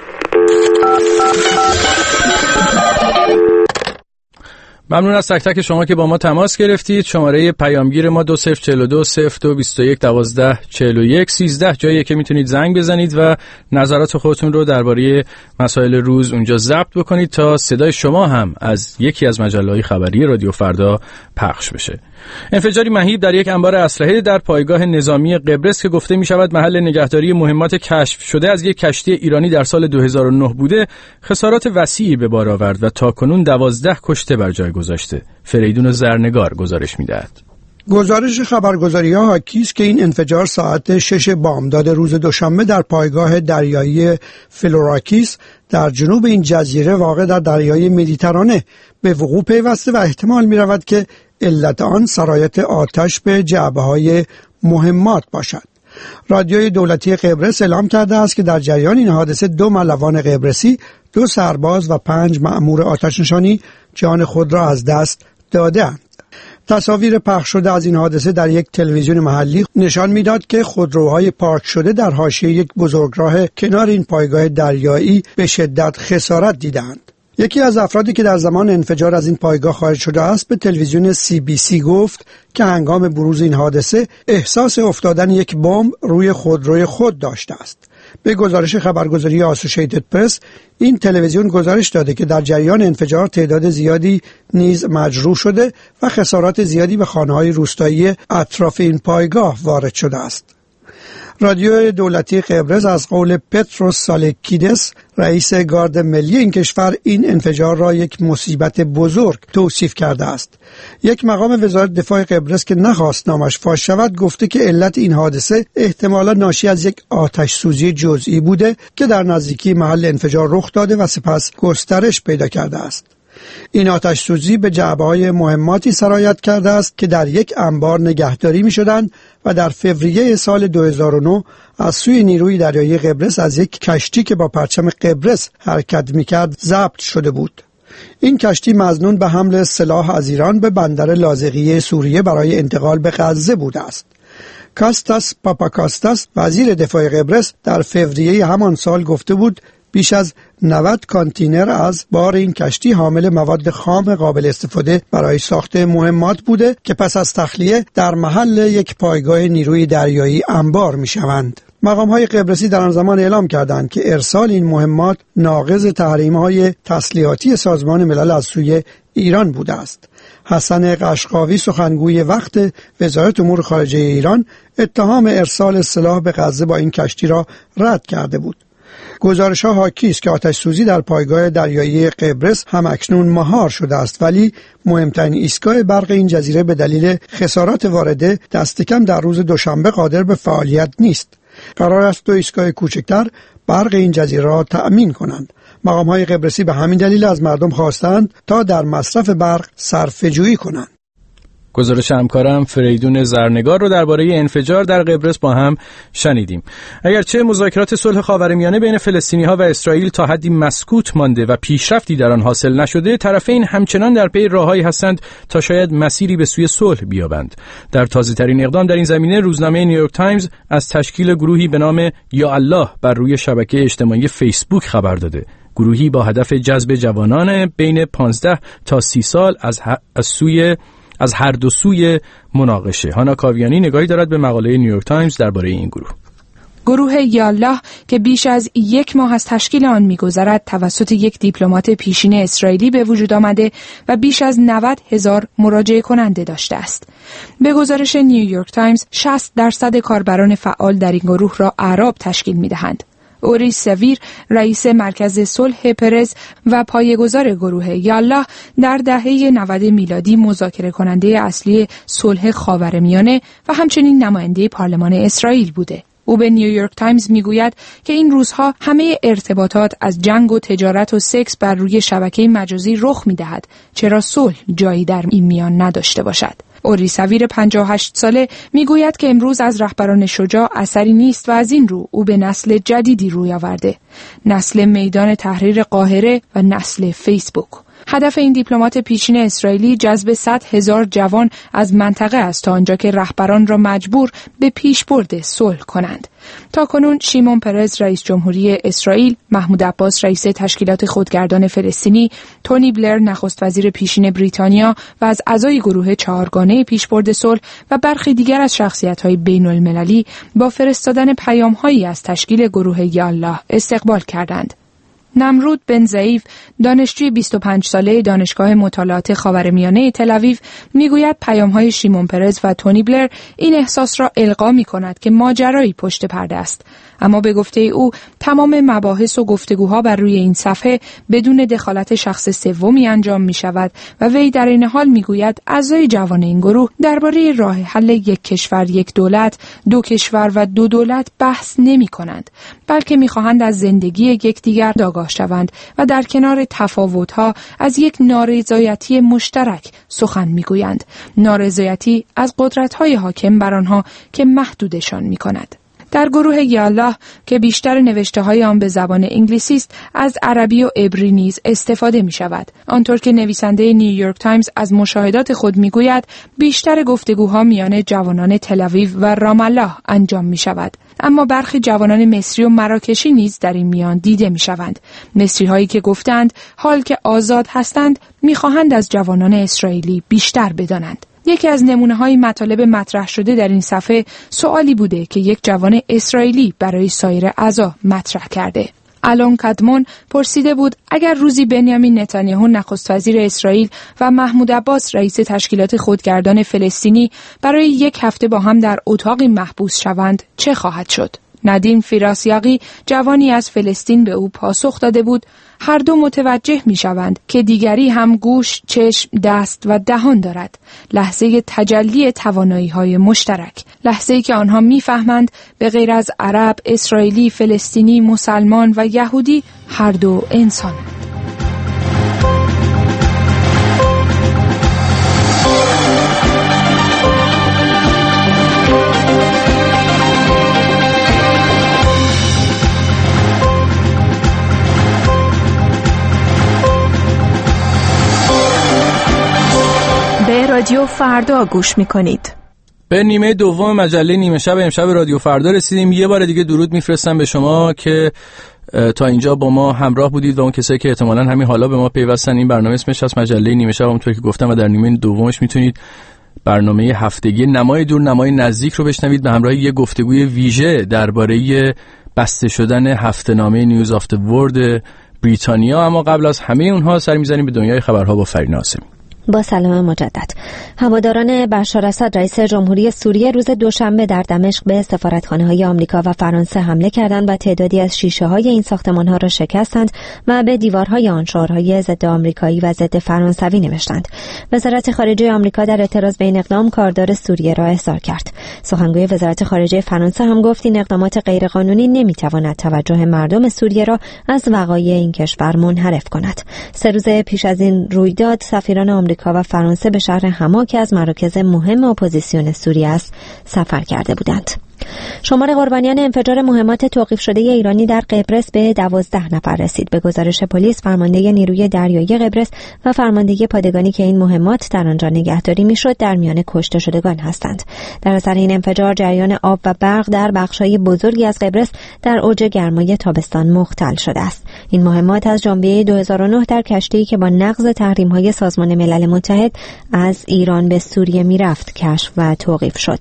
ممنون از تک تک شما که با ما تماس گرفتید. شماره پیامگیر ما 2042 0221 12 41 13 جاییه که میتونید زنگ بزنید و نظرات خودتون رو درباره مسائل روز اونجا ضبط بکنید تا صدای شما هم از یکی از مجله‌های خبری رادیو فردا پخش بشه. انفجاری مهیب در یک انبار اسلحه در پایگاه نظامی قبرس که گفته می شود محل نگهداری مهمات کشف شده از یک کشتی ایرانی در سال 2009 بوده، خسارات وسیعی به بار آورد و تاکنون 12 کشته بر جای گذاشته. فریدون زرنگار گزارش می دهد. گزارش خبرگزاری‌ها حاکی است که این انفجار ساعت 6 بامداد روز دوشنبه در پایگاه دریایی فلوراکیس در جنوب این جزیره واقع در دریای مدیترانه به وقوع پیوسته و احتمال می‌رود که علت آن سرایت آتش به جعبه‌های مهمات باشد. رادیوی دولتی قبرس اعلام کرده است که در جریان این حادثه 2 ملوان قبرسی، 2 سرباز و 5 مأمور آتش‌نشانی جان خود را از دست دادند. تصاویر پخش شده از این حادثه در یک تلویزیون محلی نشان میداد که خودروهای پارک شده در حاشیه یک بزرگراه کنار این پایگاه دریایی به شدت خسارت دیدند. یکی از افرادی که در زمان انفجار از این پایگاه خارج شده است به تلویزیون CBC گفت که هنگام بروز این حادثه احساس افتادن یک بمب روی خودروی خود داشته است. به گزارش خبرگزاری آسوشیتد پرس، این تلویزیون گزارش داده که در جریان انفجار تعداد زیادی نیز مجروح شده و خسارات زیادی به خانه‌های روستایی اطراف این پایگاه وارد شده است. رادیو دولتی قبرس از قول پتروس سالکیدس، رئیس گارد ملی این کشور، این انفجار را یک مصیبت بزرگ توصیف کرده است. یک مقام وزارت دفاع قبرس که نخواست نامش فاش شود گفته که علت این حادثه احتمالا ناشی از یک آتش سوزی جزئی بوده که در نزدیکی محل انفجار رخ داده و سپس گسترش پیدا کرده است. این آتش سوزی به جعبه‌های مهماتی سرایت کرده است که در یک انبار نگهداری می‌شدند و در فوریه سال 2009 از سوی نیروی دریایی قبرس از یک کشتی که با پرچم قبرس حرکت می‌کرد ضبط شده بود. این کشتی مظنون به حمل سلاح از ایران به بندر لاذقیه سوریه برای انتقال به غزه بوده است. کاستاس پاپاکاستاس، وزیر دفاع قبرس، در فوریه همان سال گفته بود بیش از 90 کانتینر از بار این کشتی حامل مواد خام قابل استفاده برای ساخت مهمات بوده که پس از تخلیه در محل یک پایگاه نیروی دریایی انبار می شوند. مقام‌های قبرسی در آن زمان اعلام کردند که ارسال این مهمات ناقض تحریم‌های تسلیحاتی سازمان ملل از سوی ایران بوده است. حسن قشقاوی، سخنگوی وقت وزارت امور خارجه ایران، اتهام ارسال سلاح به غزه با این کشتی را رد کرده بود. گزارش‌ها حاکی است که آتش سوزی در پایگاه دریایی قبرس هم اکنون مهار شده است، ولی مهمترین ایستگاه برق این جزیره به دلیل خسارات وارده دست کم در روز دوشنبه قادر به فعالیت نیست. قرار است 2 ایستگاه کوچکتر برق این جزیره را تأمین کنند. مقام‌های قبرسی به همین دلیل از مردم خواستند تا در مصرف برق صرفه‌جویی کنند. گزارش همکارم فریدون زرنگار رو درباره انفجار در قبرس با هم شنیدیم. اگرچه مذاکرات صلح خاورمیانه بین فلسطینی‌ها و اسرائیل تا حدی مسکوت مانده و پیشرفتی در آن حاصل نشده، طرفین همچنان در پی راههایی هستند تا شاید مسیری به سوی صلح بیابند. در تازه‌ترین اقدام در این زمینه، روزنامه نیویورک تایمز از تشکیل گروهی به نام یا الله بر روی شبکه اجتماعی فیسبوک خبر داده. گروهی با هدف جذب جوانان بین 15 تا 30 سال از هر دو سوی مناقشه. هانا کاویانی نگاهی دارد به مقاله نیویورک تایمز درباره این گروه. گروه یا الله که بیش از 1 ماه از تشکیل آن می‌گذرد توسط یک دیپلمات پیشین اسرائیلی به وجود آمده و بیش از 90,000 مراجعه کننده داشته است. به گزارش نیویورک تایمز 60% کاربران فعال در این گروه را اعراب تشکیل می‌دهند. اوری سویر، رئیس مرکز صلح پرز و پایه‌گذار گروه یا الله، در دهه 90 میلادی مذاکره کننده اصلی صلح خاورمیانه و همچنین نماینده پارلمان اسرائیل بوده. او به نیویورک تایمز میگوید که این روزها همه ارتباطات از جنگ و تجارت و سکس بر روی شبکه مجازی رخ می‌دهد، چرا صلح جایی در این میان نداشته باشد. اوری سویر 58 ساله میگوید که امروز از رهبران شجاع اثری نیست و از این رو او به نسل جدیدی روی آورده، نسل میدان تحریر قاهره و نسل فیسبوک. هدف این دیپلمات پیشین اسرائیلی جذب 100,000 جوان از منطقه است تا آنجا که رهبران را مجبور به پیشبرد صلح کنند. تاکنون شیمون پرز رئیس جمهوری اسرائیل، محمود عباس رئیس تشکیلات خودگردان فلسطینی، تونی بلر نخست وزیر پیشین بریتانیا و از اعضای گروه 4گانه پیشبرد صلح و برخی دیگر از شخصیت‌های بین‌المللی با فرستادن پیام‌هایی از تشکیل گروه یا الله استقبال کردند. نمرود بن زعیف، دانشجوی 25 ساله دانشگاه مطالعات خاورمیانه تل‌آویو، میگوید پیام‌های شیمون پرز و تونی بلر این احساس را القا می‌کند که ماجرایی پشت پرده است. اما به گفته او تمام مباحث و گفتگوها بر روی این صفحه بدون دخالت شخص سومی انجام می‌شود و وی در این حال میگوید اعضای جوان این گروه درباره راه حل یک کشور یک دولت، 2 کشور و 2 دولت بحث نمی‌کنند، بلکه می‌خواهند از زندگی یکدیگر آگاه شوند و در کنار تفاوت‌ها از یک نارضایتی مشترک سخن می‌گویند، نارضایتی از قدرت‌های حاکم بر آنها که محدودشان می‌کند. در گروه یا الله که بیشتر نوشته‌های آن به زبان انگلیسی است، از عربی و عبری نیز استفاده می‌شود. آنطور که نویسنده نیویورک تایمز از مشاهدات خود می‌گوید، بیشتر گفتگوها میان جوانان تل‌آویو و رام الله انجام می‌شود. اما برخی جوانان مصری و مراکشی نیز در این میان دیده می‌شوند. مصری‌هایی که گفتند حال که آزاد هستند می‌خواهند از جوانان اسرائیلی بیشتر بدانند. یکی از نمونه‌های مطالب مطرح شده در این صفحه سوالی بوده که یک جوان اسرائیلی برای سایر اعضا مطرح کرده. آلون کادمون پرسیده بود اگر روزی بنیامین نتانیاهو نخست وزیر اسرائیل و محمود عباس رئیس تشکیلات خودگردان فلسطینی برای یک هفته با هم در اتاقی محبوس شوند چه خواهد شد؟ ندیم فیراسیاقی جوانی از فلسطین به او پاسخ داده بود هر دو متوجه می شوند که دیگری هم گوش، چشم، دست و دهان دارد. لحظه تجلی توانایی های مشترک. لحظه‌ای که آنها می فهمند به غیر از عرب، اسرائیلی، فلسطینی، مسلمان و یهودی هر دو انسان. رادیو فردا گوش میکنید. به نیمه دوم مجله نیمه شب امشب رادیو فردا رسیدیم. یه بار دیگه درود میفرستم به شما که تا اینجا با ما همراه بودید و اون کسایی که احتمالاً همین حالا به ما پیوستن. این برنامه اسمش از مجله نیمه شب، همونطور که گفتم، و در نیمه دومش میتونید برنامه هفتگی نمای دور نمای نزدیک رو بشنوید به همراه یه گفتگوی ویژه درباره بسته شدن هفته‌نامه نیوز آف دی ورلد بریتانیا. اما قبل از همه اونها سر می‌زنیم به دنیای خبرها با فرین هاشمی. با سلام مجدد. هواداران بشار اسد رئیس جمهوری سوریه روز دوشنبه در دمشق به سفارتخانه‌های آمریکا و فرانسه حمله کردند و تعدادی از شیشه‌های این ساختمان‌ها را شکستند و به دیوارهای آن شعارهای ضد آمریکایی و ضد فرانسوی نوشتند. وزارت خارجه آمریکا در اعتراض به این اقدام کاردار سوریه را احضار کرد. سخنگوی وزارت خارجه فرانسه هم گفت این اقدامات غیرقانونی نمی‌تواند توجه مردم سوریه را از وقایع این کشور منحرف کند. 3 روز پیش از این رویداد سفیران آمریکا و فرانسه به شهر حما که از مراکز مهم اپوزیسیون سوریه است سفر کرده بودند. شمار قربانیان انفجار مهمات توقیف شده ایرانی در قبرس به 12 نفر رسید. به گزارش پلیس، فرمانده نیروی دریایی قبرس و فرمانده پادگانی که این مهمات در آنجا نگهداری میشد در میان کشته شدگان هستند. در اثر این انفجار جریان آب و برق در بخش‌های بزرگی از قبرس در اوج گرمای تابستان مختل شده است. این مهمات از ژانویه 2009 در کشتی‌ای که با نقض تحریم‌های سازمان ملل متحد از ایران به سوریه میرفت کشف و توقیف شد.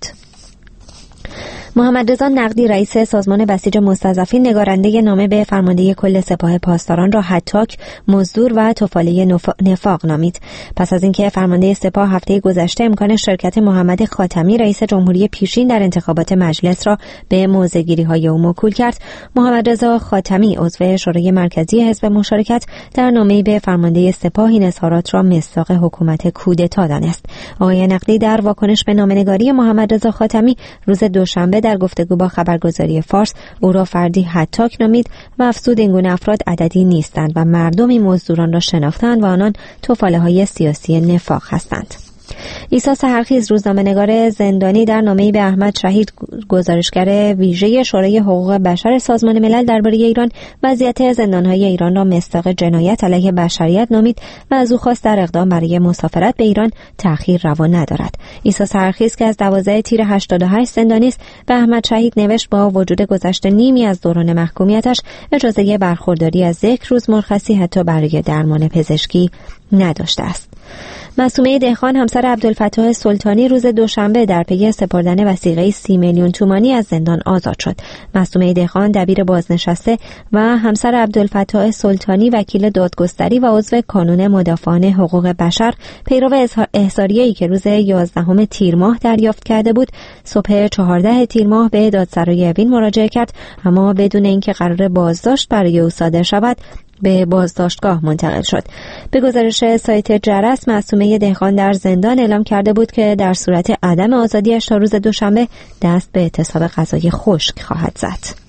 محمد رضا نقدی رئیس سازمان بسیج مستضعفین نگارنده نامه به فرمانده کل سپاه پاسداران را هتاک، مزدور و تفاله نفاق نامید. پس از اینکه فرمانده سپاه هفته گذشته امکان شرکت محمد خاتمی رئیس جمهوری پیشین در انتخابات مجلس را به موضع‌گیری‌های او موکول کرد، محمد رضا خاتمی عضو شورای مرکزی حزب مشارکت در نامه‌ای به فرمانده سپاه این اظهارات را مصداق حکومت کودتا دانست. آقای نقدی در واکنش به نامه‌نگاری محمد رضا خاتمی روز دوشنبه در گفتگو با خبرگزاری فارس او را فردی هتاک نامید و افزود این گونه افراد عددی نیستند و مردمی مزدوران را شناختند و آنان تفاله‌های سیاسی نفاق هستند. عیسی سحرخیز روزنامه‌نگار زندانی در نامه‌ای به احمد شهید گزارشگر ویژه شورای حقوق بشر سازمان ملل درباره ایران وضعیت زندان‌های ایران را مصداق جنایت علیه بشریت نامید و از او خواست در اقدام برای مسافرت به ایران تأخیر روا ندارد. عیسی سحرخیز که از 12 تیر 88 زندانی است به احمد شهید نوشت با وجود گذشت نیمی از دوران محکومیتش اجازه برخورداری از 1 روز مرخصی حتی برای درمان پزشکی نداشته است. معصومه دهقان همسر عبدالفتاح سلطانی روز دوشنبه در پی سپردن وثیقه 30 میلیون تومانی از زندان آزاد شد. معصومه دهقان دبیر بازنشسته و همسر عبدالفتاح سلطانی وکیل دادگستری و عضو کانون مدافعان حقوق بشر پیرو احضاریه‌ای که روز 11 تیر ماه دریافت کرده بود، صبح 14 تیر ماه به دادسرای اوین مراجعه کرد، اما بدون اینکه قرار بازداشت برای او صادر شود به بازداشتگاه منتقل شد. به گزارش سایت جرس، معصومه دهقان در زندان اعلام کرده بود که در صورت عدم آزادیش تا روز دوشنبه دست به اعتصاب غذای خشک خواهد زد.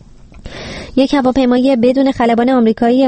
یک هواپیمای بدون خلبان آمریکایی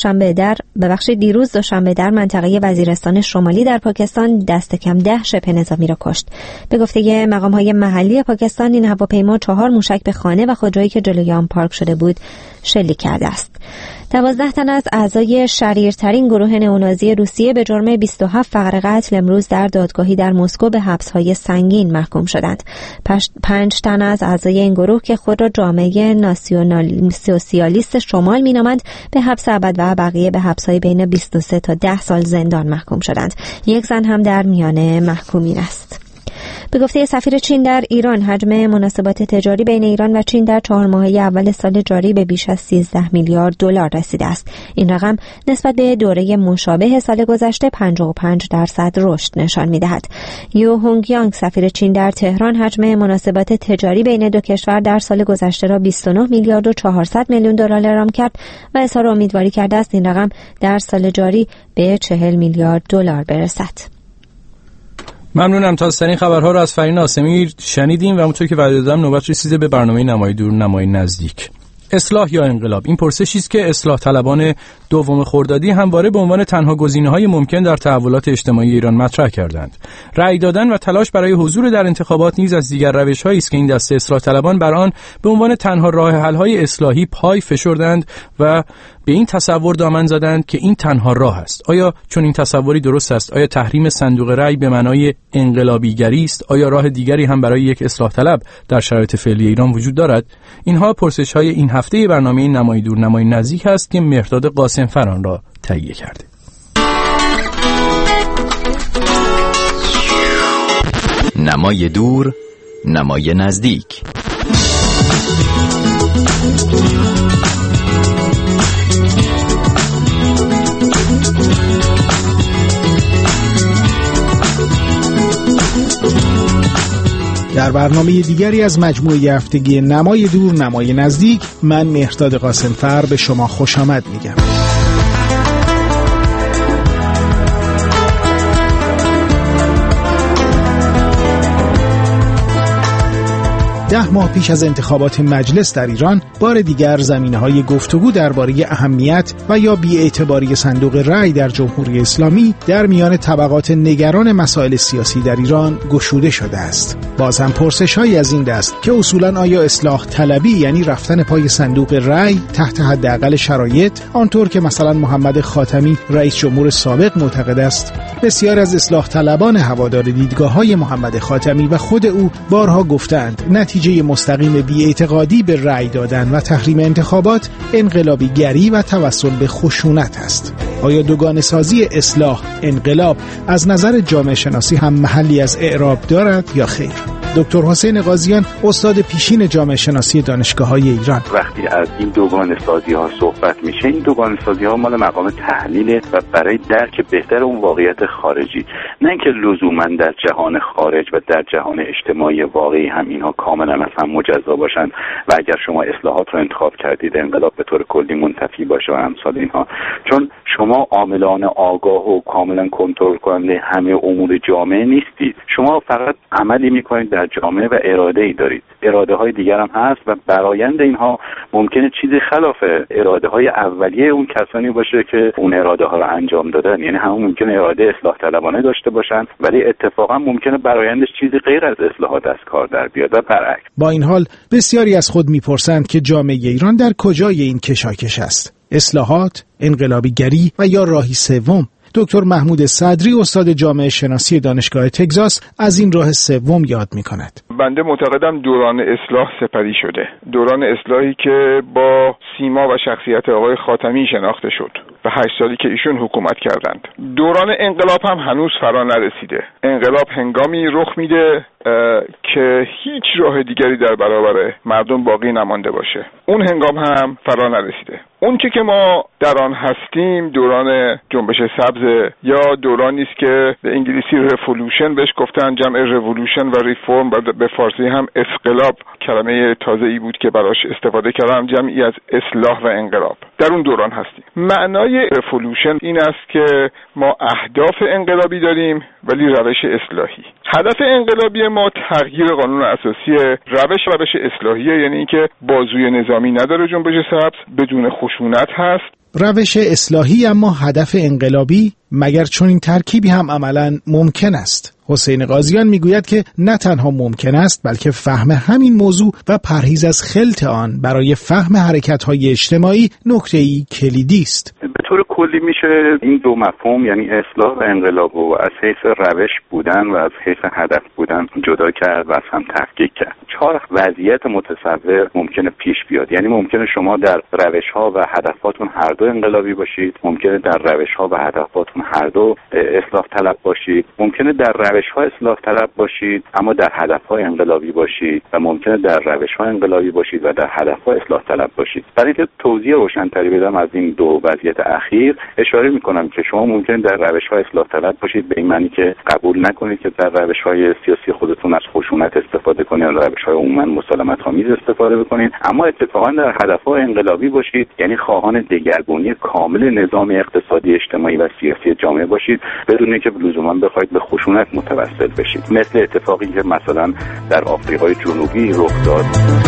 دیروز دوشنبه در منطقه وزیرستان شمالی در پاکستان دست کم 10 شبه نظامی را کشت. به گفته مقام‌های محلی پاکستان این هواپیما 4 موشک به خانه و خودرویی که جلوی آن پارک شده بود شلیک کرده است. 12 تن از اعضای شریرترین گروه نئونازی روسیه به جرم 27 فقر قتل امروز در دادگاهی در مسکو به حبس‌های سنگین محکوم شدند. 5 تن از اعضای این گروه که خود را جامعه ناسیونال سوسیالیست شمال می‌نامند به حبس ابد و بقیه به حبس‌های بین 23 تا 10 سال زندان محکوم شدند. یک زن هم در میان محکومین است. به گفته سفیر چین در ایران، حجم مناسبات تجاری بین ایران و چین در 4 ماهه اول سال جاری به بیش از 13 میلیارد دلار رسیده است. این رقم نسبت به دوره مشابه سال گذشته 55% رشد نشان می‌دهد. یو هونگ یانگ، سفیر چین در تهران، حجم مناسبات تجاری بین دو کشور در سال گذشته را 29 میلیارد و 400 میلیون دلار اعلام کرد و اظهار امیدواری کرده است این رقم در سال جاری به 40 میلیارد دلار برسد. ممنونم. تازه‌ترین خبرها رو از فرین آسمی شنیدیم و همونطور که وعده دادم نوبت رسیده به برنامه نمای دور نمای نزدیک. اصلاح یا انقلاب، این پرسشی است که اصلاح طلبان دوم خردادی همواره به عنوان تنها گزینه‌های ممکن در تحولات اجتماعی ایران مطرح کردند. رأی دادن و تلاش برای حضور در انتخابات نیز از دیگر روش‌هایی است که این دسته اصلاح طلبان بر آن به عنوان تنها راه حل‌های اصلاحی پای فشردند و به این تصور دامن زدند که این تنها راه است. آیا چون این تصوری درست است؟ آیا تحریم صندوق رأی به معنای انقلابیگری است؟ آیا راه دیگری هم برای یک اصلاح طلب در شرایط فعلی ایران وجود دارد؟ اینها پرسش‌های این هفته برنامه نمای دور نمای نزدیک است که مهرداد قاسم فران را تهیه کرده. نمای دور نمای نزدیک. در برنامه دیگری از مجموعه هفتگی نمای دور نمای نزدیک، من مهرداد قاسمفر به شما خوش آمد میگم. 10 ماه پیش از انتخابات مجلس در ایران، بار دیگر زمینه‌های گفتگو درباره اهمیت و یا بی‌اعتباری صندوق رأی در جمهوری اسلامی در میان طبقات نگران مسائل سیاسی در ایران گشوده شده است. باز هم پرسش‌هایی از این دست که اصولاً آیا اصلاح طلبی یعنی رفتن پای صندوق رأی تحت حداقل شرایط، آنطور که مثلا محمد خاتمی رئیس جمهور سابق معتقد است؟ بسیار از اصلاح طلبان هوادار دیدگاه‌های محمد خاتمی و خود او بارها گفتند نتیجه مستقیم بی‌اعتقادی به رأی دادن و تحریم انتخابات انقلابی گری و توسل به خشونت است. آیا دوگانه سازی اصلاح انقلاب از نظر جامعه شناسی هم محلی از اعراب دارد یا خیر؟ دکتر حسین قاضیان، استاد پیشین جامعه شناسی دانشگاه‌های ایران: وقتی از این دوگانه سازی‌ها صحبت میشه، این دوگانه سازی‌ها مال مقام تحلیل و برای درک بهتر اون واقعیت خارجی، نه اینکه لزوما در جهان خارج و در جهان اجتماعی واقعی هم اینها کاملا از هم مجزا باشن و اگر شما اصلاحات رو انتخاب کردید انقلاب به طور کلی منتفی باشه و امثال اینها. چون شما عاملان آگاه و کاملا کنترل کننده همه امور جامعه نیستید، شما فقط عملی میکنید در جامعه و اراده‌ای دارید. اراده‌های دیگر هم هست و برآیند اینها ممکنه چیزی خلاف اراده‌های اولیه اون کسانی باشه که اون اراده‌ها رو انجام دادن. یعنی هم ممکنه اراده اصلاح طلبانه داشته باشن ولی اتفاقا ممکنه برآیندش چیزی غیر از اصلاحات از کار در بیاد و برعکس. با این حال بسیاری از خود میپرسند که جامعه ایران در کجای این کشاکش است؟ اصلاحات، انقلابیگری و یا راهی سوم؟ دکتر محمود صدری، استاد جامعه شناسی دانشگاه تگزاس، از این راه سوم یاد می‌کند. بنده معتقدم دوران اصلاح سپری شده. دوران اصلاحی که با سیما و شخصیت آقای خاتمی شناخته شد و 8 سالی که ایشون حکومت کردند. دوران انقلاب هم هنوز فرا نرسیده. انقلاب هنگامی رخ میده که هیچ راه دیگری در برابر مردم باقی نمانده باشه. اون هنگام هم فرا نرسیده. اون که ما در آن هستیم دوران جنبش سبز یا دورانی است که به انگلیسی رولوشن بهش گفتن، جمع رولوشن و ریفورم و به فارسی هم انقلاب کلمه تازه‌ای بود که براش استفاده کردم، جمعی از اصلاح و انقلاب. در اون دوران هستیم. معنای رولوشن این است که ما اهداف انقلابی داریم ولی روش اصلاحی. هدف انقلابی ما تغییر قانون اساسی، روش اصلاحیه، یعنی اینکه بازوی نظامی نداره جنبش سبز، بدون خشونت هست. روش اصلاحی اما هدف انقلابی، مگر چون این ترکیبی هم عملاً ممکن است؟ حسین قاضیان میگوید که نه تنها ممکن است بلکه فهم همین موضوع و پرهیز از خلط آن برای فهم حرکت‌های اجتماعی نکته‌ای کلیدی است. به طور کلی میشه این دو مفهوم یعنی اصلاح و انقلاب و از حیث روش بودن و از حیث هدف بودن جدا کرد و از هم تفکیک کرد. 4 وضعیت متصور ممکنه پیش بیاد، یعنی ممکنه شما در روش‌ها و هدفاتون هر دو انقلابی باشید، ممکنه در روش‌ها و هدفاتون هر دو اصلاح طلب باشید، ممکنه در روش‌ها اصلاح طلب باشید اما در هدف‌ها انقلابی باشید و ممکنه در روش‌ها انقلابی باشید و در هدف‌ها اصلاح طلب باشید. برای اینکه توضیح روشن‌تری بدم از این دو وضعیت اخیر، اشاره می‌کنم که شما ممکنه در روش‌ها اصلاح طلب باشید به این معنی که قبول نکنید که در روش‌های سیاسی خودتون از خشونت استفاده کنید، روش‌های عموما مسالمت‌آمیز استفاده بکنید، اما اتفاقا در هدف‌ها انقلابی باشید، یعنی خواهان دگرگونی کامل نظام اقتصادی، اجتماعی و سیاسی جامعه باشید بدون اینکه لزوما بخواید به خشونت متوسل بشید، مثل اتفاقی که مثلا در آفریقای جنوبی رخ داد.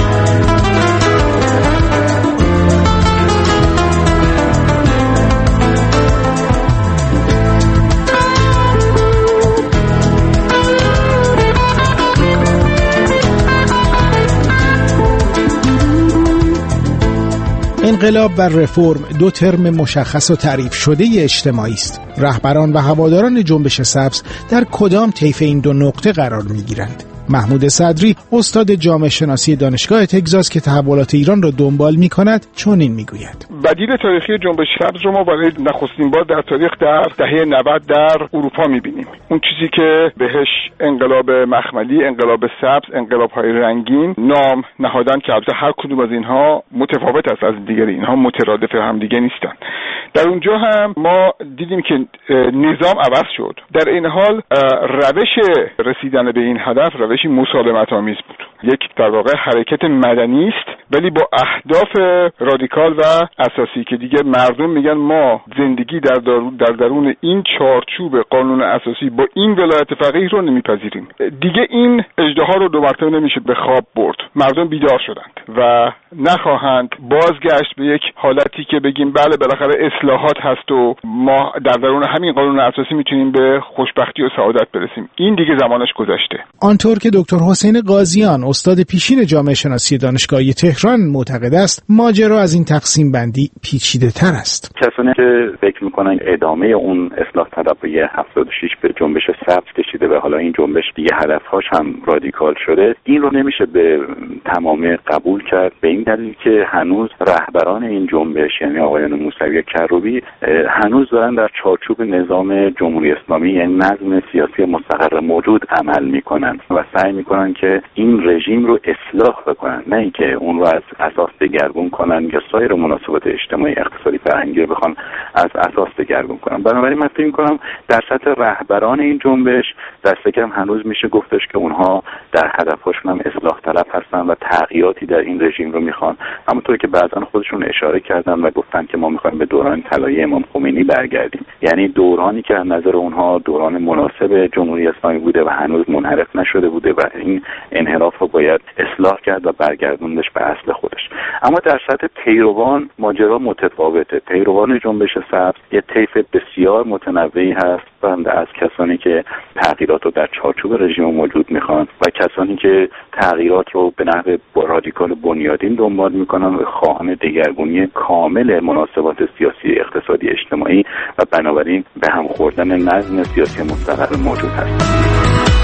انقلاب و رفرم دو ترم مشخص و تعریف شده اجتماعی است. رهبران و هواداران جنبش سبز در کدام طیف این دو نقطه قرار می‌گیرند؟ محمود صدری، استاد جامعه شناسی دانشگاه تگزاس که تحولات ایران را دنبال می‌کند، چنین می‌گوید: بدیل تاریخی جنبش سبز رو ما برای نخستین بار در تاریخ در دهه 90 در اروپا می‌بینیم. اون چیزی که بهش انقلاب مخملی، انقلاب سبز، انقلاب‌های رنگین نام نهادن که البته هر کدوم از اینها متفاوت است از دیگر، اینها مترادف هم دیگه نیستن. در اونجا هم ما دیدیم که نظام عوض شد، در این حال روش رسیدن به این هدف روشی مسالمت آمیز بود. یک در واقع حرکت مدنی است ولی با اهداف رادیکال و اساسی که دیگه مردم میگن ما زندگی در درون این چارچوب قانون اساسی با این ولایت فقیه رو نمیپذیریم. دیگه این اژدها رو دو مرتبه نمیشه به خواب برد. مردم بیدار شدند و نخواهند بازگشت به یک حالتی که بگیم بله بالاخره اصلاحات هست و ما در درون همین قانون اساسی میتونیم به خوشبختی و سعادت برسیم. این دیگه زمانش گذشته. آنطور که دکتر حسین قاضیان، استاد پیشین جامعه شناسی دانشگاه تهران معتقد است، ماجرا از این تقسیم بندی پیچیده تر است. کسانی که فکر میکنن ادامه اون اصلاح طلبی 76 به جنبش سبز کشیده و حالا این جنبش دیگه هدفهاش هم رادیکال شده، این رو نمیشه به تمامی قبول کرد، به این دلیل که هنوز رهبران این جنبش یعنی آقایان موسوی کروبی هنوز دارن در چارچوب نظام جمهوری اسلامی یعنی نظم سیاسی مستقر موجود عمل میکنن و سعی میکنن که این رژیم رو اصلاح بکنن، نه اینکه اون رو از اساس دگرگون کنن یا سایر مناسبات اجتماعی، اقتصادی، فرهنگی رو بخوان از اساس دگرگون کنن. بنابراین من فکر می‌کنم در سطح رهبران این جنبش دست کم هنوز میشه گفتش که اونها در هدفشون هم اصلاح طلب هستن و تغییراتی در این رژیم رو میخوان، همونطور که بعضا خودشون اشاره کردن و گفتن که ما میخوایم به دوران طلایی امام خمینی برگردیم، یعنی دورانی که از نظر اونها دوران مناسب جمهوری اسلامی بوده و هنوز منحرف نشده بوده و این انحراف رو باید اصلاح کرد و برگردوندش به اصل خودش. اما در سطح پیروان ماجرا متفاوته. پیروان جنبش سبز یه طیف بسیار متنوعی هست، بنده از کسانی که تغییرات رو در چارچوب رژیم موجود میخوان و کسانی که تغییرات رو به نحو رادیکال بنیادین دنبال میکنن و خواهان دگرگونی کامل مناسبات سیاسی، اقتصادی، اجتماعی و بنابراین به هم خوردن نظم سیاسی مستقر موجود هستند.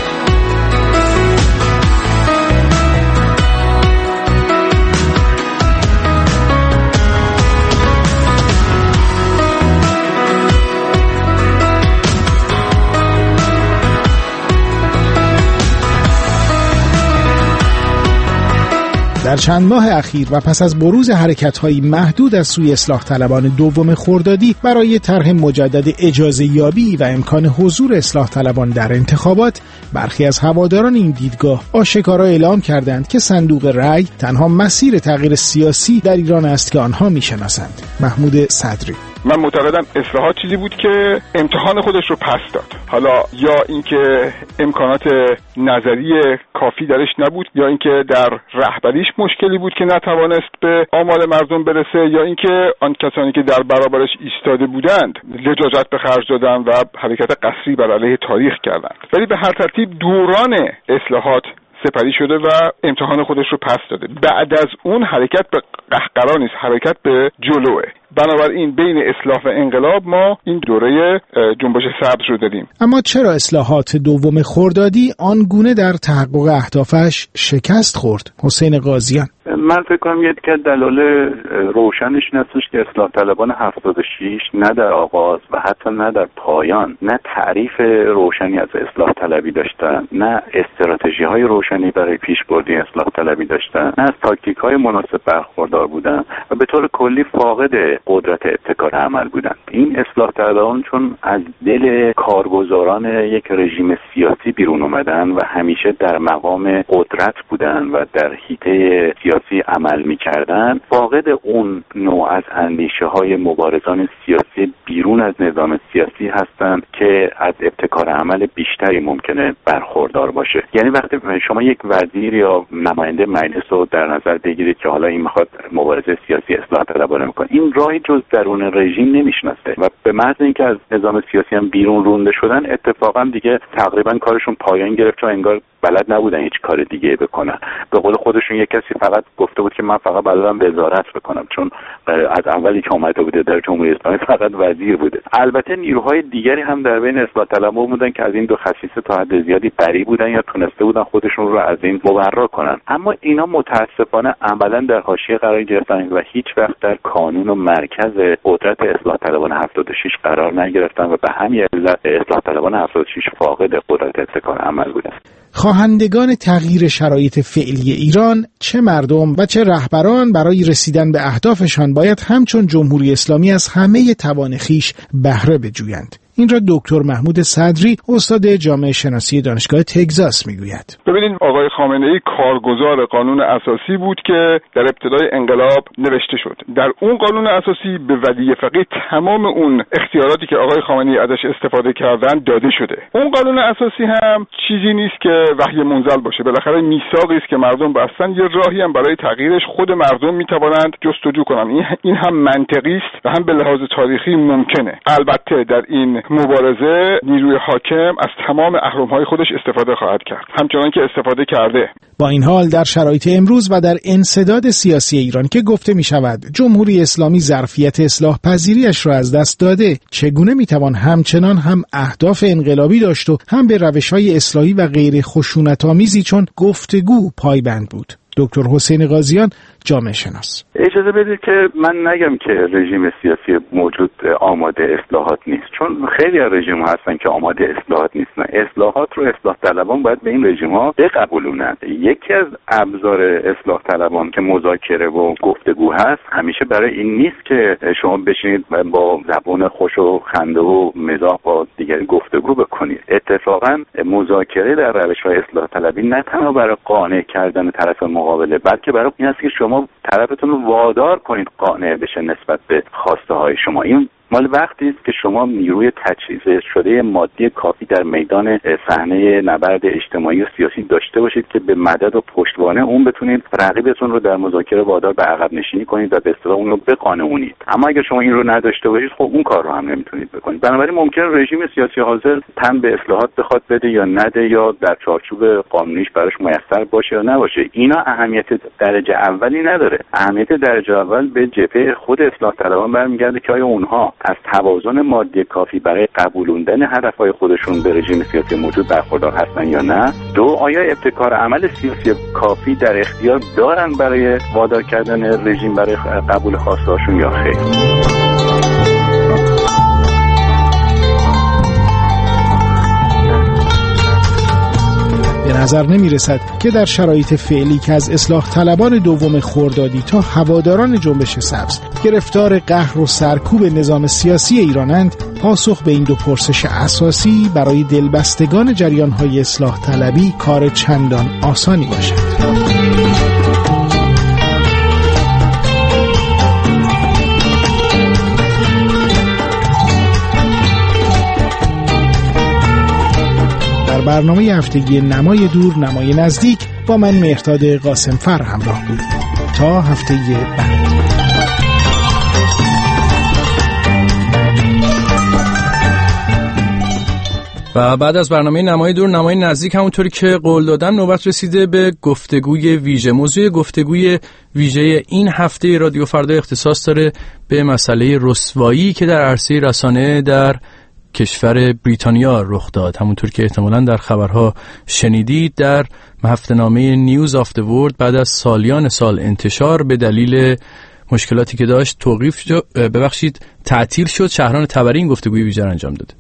در چند ماه اخیر و پس از بروز حرکت‌های محدود از سوی اصلاح طلبان دوم خردادی برای طرح مجدد اجازه یابی و امکان حضور اصلاح طلبان در انتخابات، برخی از هواداران این دیدگاه آشکارا اعلام کردند که صندوق رأی تنها مسیر تغییر سیاسی در ایران است که آنها می‌شناسند. محمود صدری من معتقدم اصلاحات چیزی بود که امتحان خودش رو پس داد. حالا یا اینکه امکانات نظری کافی درش نبود، یا اینکه در رهبریش مشکلی بود که نتوانست به آمال مردم برسه، یا اینکه آن کسانی که در برابرش ایستاده بودند لجاجت به خرج دادن و حرکت قسری بر علیه تاریخ کردند. ولی به هر ترتیب دوران اصلاحات سپری شده و امتحان خودش رو پس داده. بعد از اون حرکت به قهقرا نیست، حرکت به جلوه. بنابراین بین اصلاح و انقلاب ما این دوره جنبش سبز رو داریم. اما چرا اصلاحات دوم خردادی آنگونه در تحقق اهدافش شکست خورد؟ حسین قاضیان: من فکر کنم یکی از دلایل روشنش این هستش که اصلاح طلبان 76 نه در آغاز و حتی نه در پایان نه تعریف روشنی از اصلاح طلبی داشتن، نه استراتژی های روشنی برای پیشبردی اصلاح طلبی داشتن، نه از تاکتیک های مناسب برخوردار بودن و به طور کلی فاقد قدرت ابتکار عمل بودن. این اصلاح طلبان چون از دل کارگزاران یک رژیم سیاسی بیرون اومدن و همیشه در مقام قدرت بودن و در حیطه سیاسی عمل می‌کردن، فاقد اون نوع از اندیشه‌های مبارزان سیاسی بیرون از نظام سیاسی هستند که از ابتکار عمل بیشتری ممکنه برخوردار باشه. یعنی وقتی شما یک وزیر یا نماینده مجلس رو در نظر بگیرید که حالا این میخواد مبارزه سیاسی اصلاح طلبانه میکنه، این راهی جز درون رژیم نمیشناسه و به محض اینکه از نظام سیاسی هم بیرون رونده شدن اتفاقا دیگه تقریبا کارشون پایان گرفت، چون انگار بلد نبودن هیچ کار دیگه بکنن. به قول خودشون یک کسی فقط گفته بود که من فقط بلدم وزارت بکنم، چون از اولی که اومده بوده در جمهوری اسلامی فقط وزیر بوده. البته نیروهای دیگری هم در بین اصلاح طلبان بودن که از این دو خصیصه تا حد زیادی بری بودن یا تونسته بودن خودشون رو از این مبرا کنن، اما اینا متاسفانه عملا در حاشیه قرار گرفتن و هیچ وقت در کانون و مرکز قدرت اصلاح طلبان 76 قرار نگرفتن و به همین علت اصلاح طلبان 76 فاقد قدرت ابتکار عمل بودن. خواهندگان تغییر شرایط فعلی ایران، چه مردم و چه رهبران، برای رسیدن به اهدافشان باید همچون جمهوری اسلامی از همه توان خویش بهره بجویند. این را دکتر محمود صدری، استاد جامعه شناسی دانشگاه تگزاس میگوید. ببینید، آقای خامنه‌ای کارگزار قانون اساسی بود که در ابتدای انقلاب نوشته شد. در اون قانون اساسی به ولی فقیه تمام اون اختیاراتی که آقای خامنه‌ای ازش استفاده کردن داده شده. اون قانون اساسی هم چیزی نیست که وحی منزل باشه، بالاخره میثاقی است که مردم بستن، یه راهی هم برای تغییرش خود مردم میتوانند جستجو کنند. این هم منطقی است و هم به لحاظ تاریخی ممکنه. البته در این مبارزه نیروی حاکم از تمام اهرم‌های خودش استفاده خواهد کرد، همچنان که استفاده کرده. با این حال در شرایط امروز و در انسداد سیاسی ایران که گفته می شود جمهوری اسلامی ظرفیت اصلاح پذیریش را از دست داده، چگونه می توان همچنان هم اهداف انقلابی داشت و هم به روش‌های اصلاحی و غیر خشونت‌آمیزی چون گفتگو پایبند بود؟ دکتر حسین قاضیان، جامعه شناس: اجازه بدید که من نگم که رژیم سیاسی موجود آماده اصلاحات نیست، چون خیلی از رژیم‌ها هستن که آماده اصلاحات نیستن. اصلاحات رو اصلاح طلبان باید به این رژیم‌ها بقبولونن. یکی از ابزار اصلاح طلبان که مذاکره و گفتگو هست، همیشه برای این نیست که شما بشینید با زبان خوش و خنده و مزاح با دیگری گفتگو بکنید. اتفاقا مذاکره در روش‌های اصلاح طلبی نه تنها برای قانع کردن طرف مقابله، بلکه برای این است که شما طرفتون رو وادار کنید قانع بشه نسبت به خواسته های شما. این مال وقتی است که شما نیروی تجهیز شده مادی کافی در میدان صحنه نبرد اجتماعی و سیاسی داشته باشید که به مدد و پشتوانه اون بتونید رقیبتون رو در مذاکره وادار به عقب نشینی کنید و به اصطلاح اون رو بقانعونید. اما اگر شما این رو نداشته باشید، خب اون کار رو هم نمیتونید بکنید. بنابراین ممکنه رژیم سیاسی حاضر تن به اصلاحات بخواد بده یا نده، یا در چارچوب قانونیش براش میسر باشه یا نباشه. اینا اهمیت درجه اولی نداره. اهمیت درجه اول به جبهه خود اصلاح طلبان برمیگرده که آیا اونها از توازن مادی کافی برای قبولوندن هدفهای خودشون به رژیم سیاسی موجود برخوردار هستن یا نه. دو، آیا ابتکار عمل سیاسی کافی در اختیار دارن برای وادار کردن رژیم برای قبول خواستهاشون یا خیر. به نظر نمی رسد که در شرایط فعلی که از اصلاح طلبان دوم خردادی تا هواداران جنبش سبز گرفتار قهر و سرکوب نظام سیاسی ایرانند، پاسخ به این دو پرسش اساسی برای دلبستگان جریان‌های اصلاح طلبی کار چندان آسانی باشد. برنامه هفتگی نمای دور نمای نزدیک با من مهرداد قاسمفر همراه بود. تا هفته بعد. و بعد از برنامه نمای دور نمای نزدیک، همونطوری که قول دادم، نوبت رسیده به گفتگوی ویژه. موضوع گفتگوی ویژه این هفته رادیو فردا اختصاص داره به مسئله رسوایی که در عرصه رسانه در کشور بریتانیا رخ داد. همونطور که احتمالاً در خبرها شنیدید، در هفته‌نامه نیوز آف دی ورلد بعد از سالیان سال انتشار به دلیل مشکلاتی که داشت تعطیل شد. شهران تبری این گفتگوی ویژه انجام داده.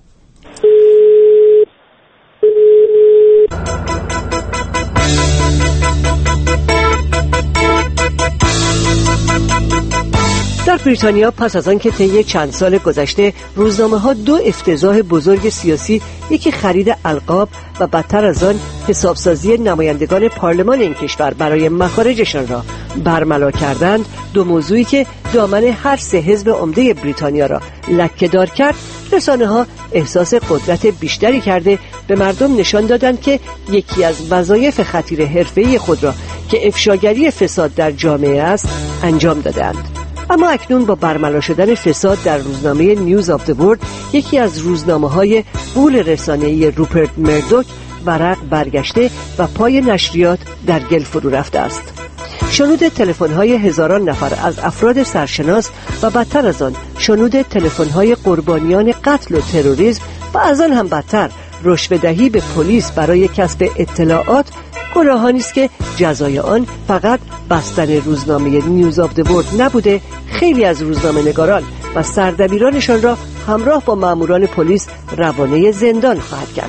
در بریتانیا پس از آن که طی چند سال گذشته روزنامه‌ها دو افتضاح بزرگ سیاسی، یکی خرید القاب و بدتر از آن حسابسازی نمایندگان پارلمان این کشور برای مخارجشان را برملا کردند، دو موضوعی که دامن هر سه حزب عمده بریتانیا را لکه‌دار کرد، رسانه‌ها احساس قدرت بیشتری کرده به مردم نشان دادند که یکی از وظایف خطیر حرفه‌ای خود را که افشاگری فساد در جامعه است انجام دادند. اما اکنون با برملا شدن فساد در روزنامه نیوز آف دی ورلد، یکی از روزنامه‌های غول رسانه‌ای روپرت مردوک، ورق برگشته و پای نشریات در گل فرو رفته است. شنود تلفن‌های هزاران نفر از افراد سرشناس و بدتر از آن شنود تلفن‌های قربانیان قتل و تروریسم و از آن هم بدتر رشوه‌دهی به پلیس برای کسب اطلاعات، گناهانی است که جزای آن فقط بستن روزنامه نیوز آف دی ورلد نبوده، خیلی از روزنامه‌نگاران و سردبیرانشان را همراه با ماموران پلیس روانه زندان خواهد کرد.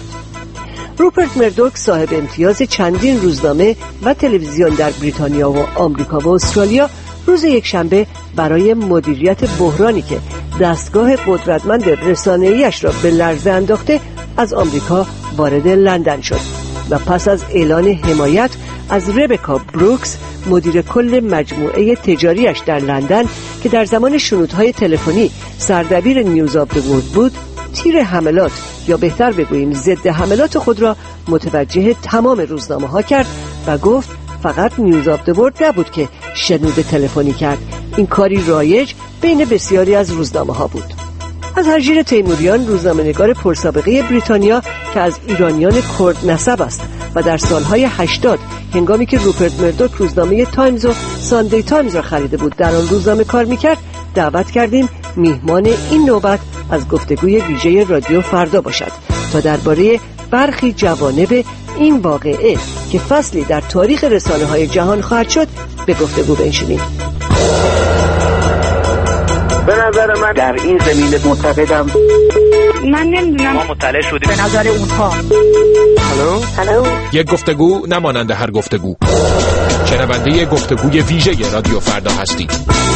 روپرت مردوک صاحب امتیاز چندین روزنامه و تلویزیون در بریتانیا و آمریکا و استرالیا، روز یکشنبه برای مدیریت بحرانی که دستگاه قدرتمند رسانه‌ایش را به لرزه انداخته از آمریکا وارد لندن شد و پس از اعلان حمایت از ربکا بروکس، مدیر کل مجموعه تجاریش در لندن که در زمان شنودهای تلفنی سردبیر نیوز آف دی ورلد بود، تیر حملات یا بهتر بگوییم ضد حملات خود را متوجه تمام روزنامه‌ها کرد و گفت فقط نیوز آف دی ورلد نبود که شنود تلفنی کرد، این کاری رایج بین بسیاری از روزنامه‌ها بود. از هرجیر تیموریان، روزنامه‌نگار پرسابقه بریتانیا که از ایرانیان کرد نسب است و در سالهای 80 هنگامی که روپرت مردوک روزنامه تایمز و ساندی تایمز را خریده بود در آن روزنامه کار میکرد، دعوت کردیم میهمان این نوبت از گفتگوی ویژه رادیو فردا باشد تا درباره برخی جوانب این واقعه که فصلی در تاریخ رسانه‌های جهان خواهد شد به گفتگو بنشینیم. به نظر من در این زمینه معتقدم، من نمیدونم، ما مطلع شدیم به نظر اونها. هلو یک گفتگو نمانند هر گفتگو. شنونده گفتگوی ویژه رادیو فردا هستید.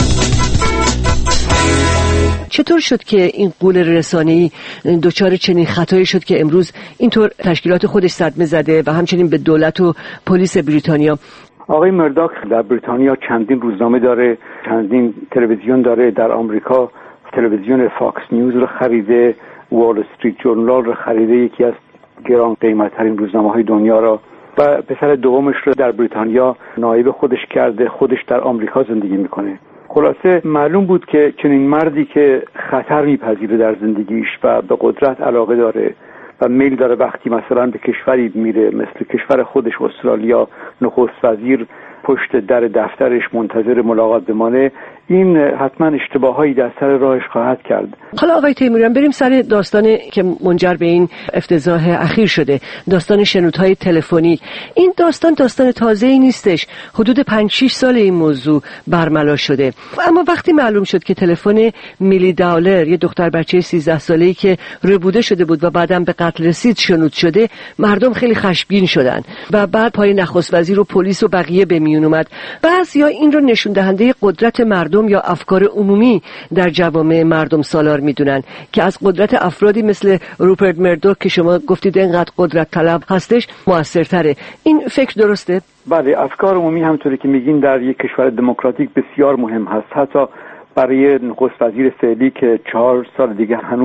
چطور شد که این غول رسانه‌ای دچار چنین خطایی شد که امروز اینطور تشکیلات خودش صدمه زده و همچنین به دولت و پلیس بریتانیا؟ آقای مردوک در بریتانیا چندین روزنامه داره، چندین تلویزیون داره. در آمریکا تلویزیون فاکس نیوز رو خریده، وال استریت جورنال رو خریده، یکی از گران قیمت‌ترین روزنامه‌های دنیا را، و پسر دومش رو در بریتانیا نایب خودش کرده، خودش در آمریکا زندگی میکنه. خلاصه معلوم بود که چنین مردی که خطر میپذیره در زندگیش و به قدرت علاقه داره و میل داره وقتی مثلا به کشوری میره مثل کشور خودش استرالیا، نخست وزیر پشت در دفترش منتظر ملاقات بمانه، این حتما اشتباهایی در سر راهش خواهد کرد. حالا آقای تیموریان بریم سر داستانی که منجر به این افتضاح اخیر شده، داستان شنودهای تلفنی. این داستان تازه‌ای نیستش، حدود 5-6 سال این موضوع برملا شده. اما وقتی معلوم شد که تلفن میلی داولر، یه دختر بچه 13 ساله‌ای که ربوده شده بود و بعدم به قتل رسید شنود شده، مردم خیلی خشمگین شدن و بعد پای نخست وزیر و پلیس و بقیه به میون اومد. بعضیا این رو نشون دهنده قدرت مردم یا افکار عمومی در جوامع مردم سالار میدونن که از قدرت افرادی مثل روپرت مردوک که شما گفتید اینقدر قدرت طلب هستش موثرتره. این فکر درسته؟ بله، افکار عمومی همونطوری که میگین در یک کشور دموکراتیک بسیار مهم هست. حتی برای نخست وزیر فعلی که 4 سال دیگه هنوز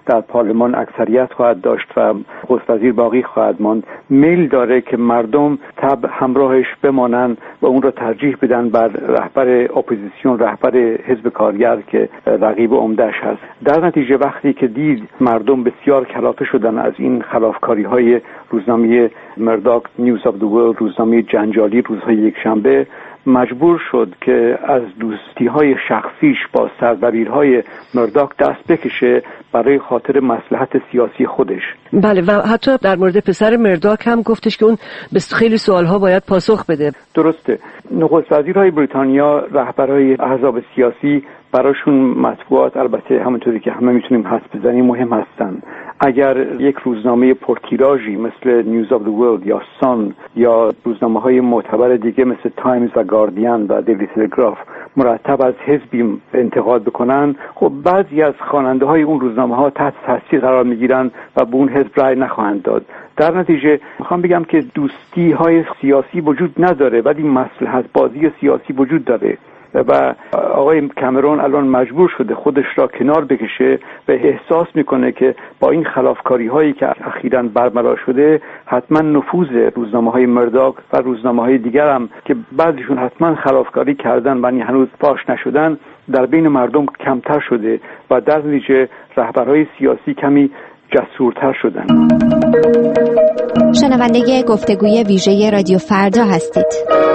در پارلمان اکثریت خواهد داشت و نخست وزیر باقی خواهد ماند، میل داره که مردم همراهش بمانن و اون را ترجیح بدن بر رهبر اپوزیسیون، رهبر حزب کارگر که رقیب عمده‌اش هست. در نتیجه وقتی که دید مردم بسیار کلافه شدن از این خلافکاری‌های روزنامه مرداک نیوز آف دی ورلد، روزنامه جنجالی روزهای یکشنبه، مجبور شد که از دوستی‌های شخصیش با سردبیرهای مرداک دست بکشه برای خاطر مصلحت سیاسی خودش. بله، و حتی در مورد پسر مرداک هم گفتش که اون به خیلی سوالها باید پاسخ بده. درسته. نخست وزیرهای بریتانیا، رهبرهای احزاب سیاسی، براشون مطبوعات البته همونطوری که همه میتونیم حدس بزنیم مهم هستن. اگر یک روزنامه پرتیراژی مثل نیوز آف دی ورلد یا سان یا روزنامه‌های معتبر دیگه مثل تایمز و گاردین و دیلی تلگراف مرتب از حزبی انتقاد بکنن، خب بعضی از خواننده‌های اون روزنامه‌ها تحت تاثیر قرار میگیرن و به اون حزب رأی نخواهند داد. در نتیجه میخوام بگم که دوستی‌های سیاسی وجود نداره ولی مصلحت بازی سیاسی وجود داره و آقای کامرون الان مجبور شده خودش را کنار بکشه و احساس میکنه که با این خلافکاری هایی که اخیراً برملا شده حتما نفوذ روزنامه‌های مرداک و روزنامه‌های دیگر هم که بعضیشون حتما خلافکاری کردن ولی هنوز فاش نشدن در بین مردم کمتر شده و در نتیجه رهبرهای سیاسی کمی جسورتر شدن. شنونده گفتگوی ویژه رادیو فردا هستید.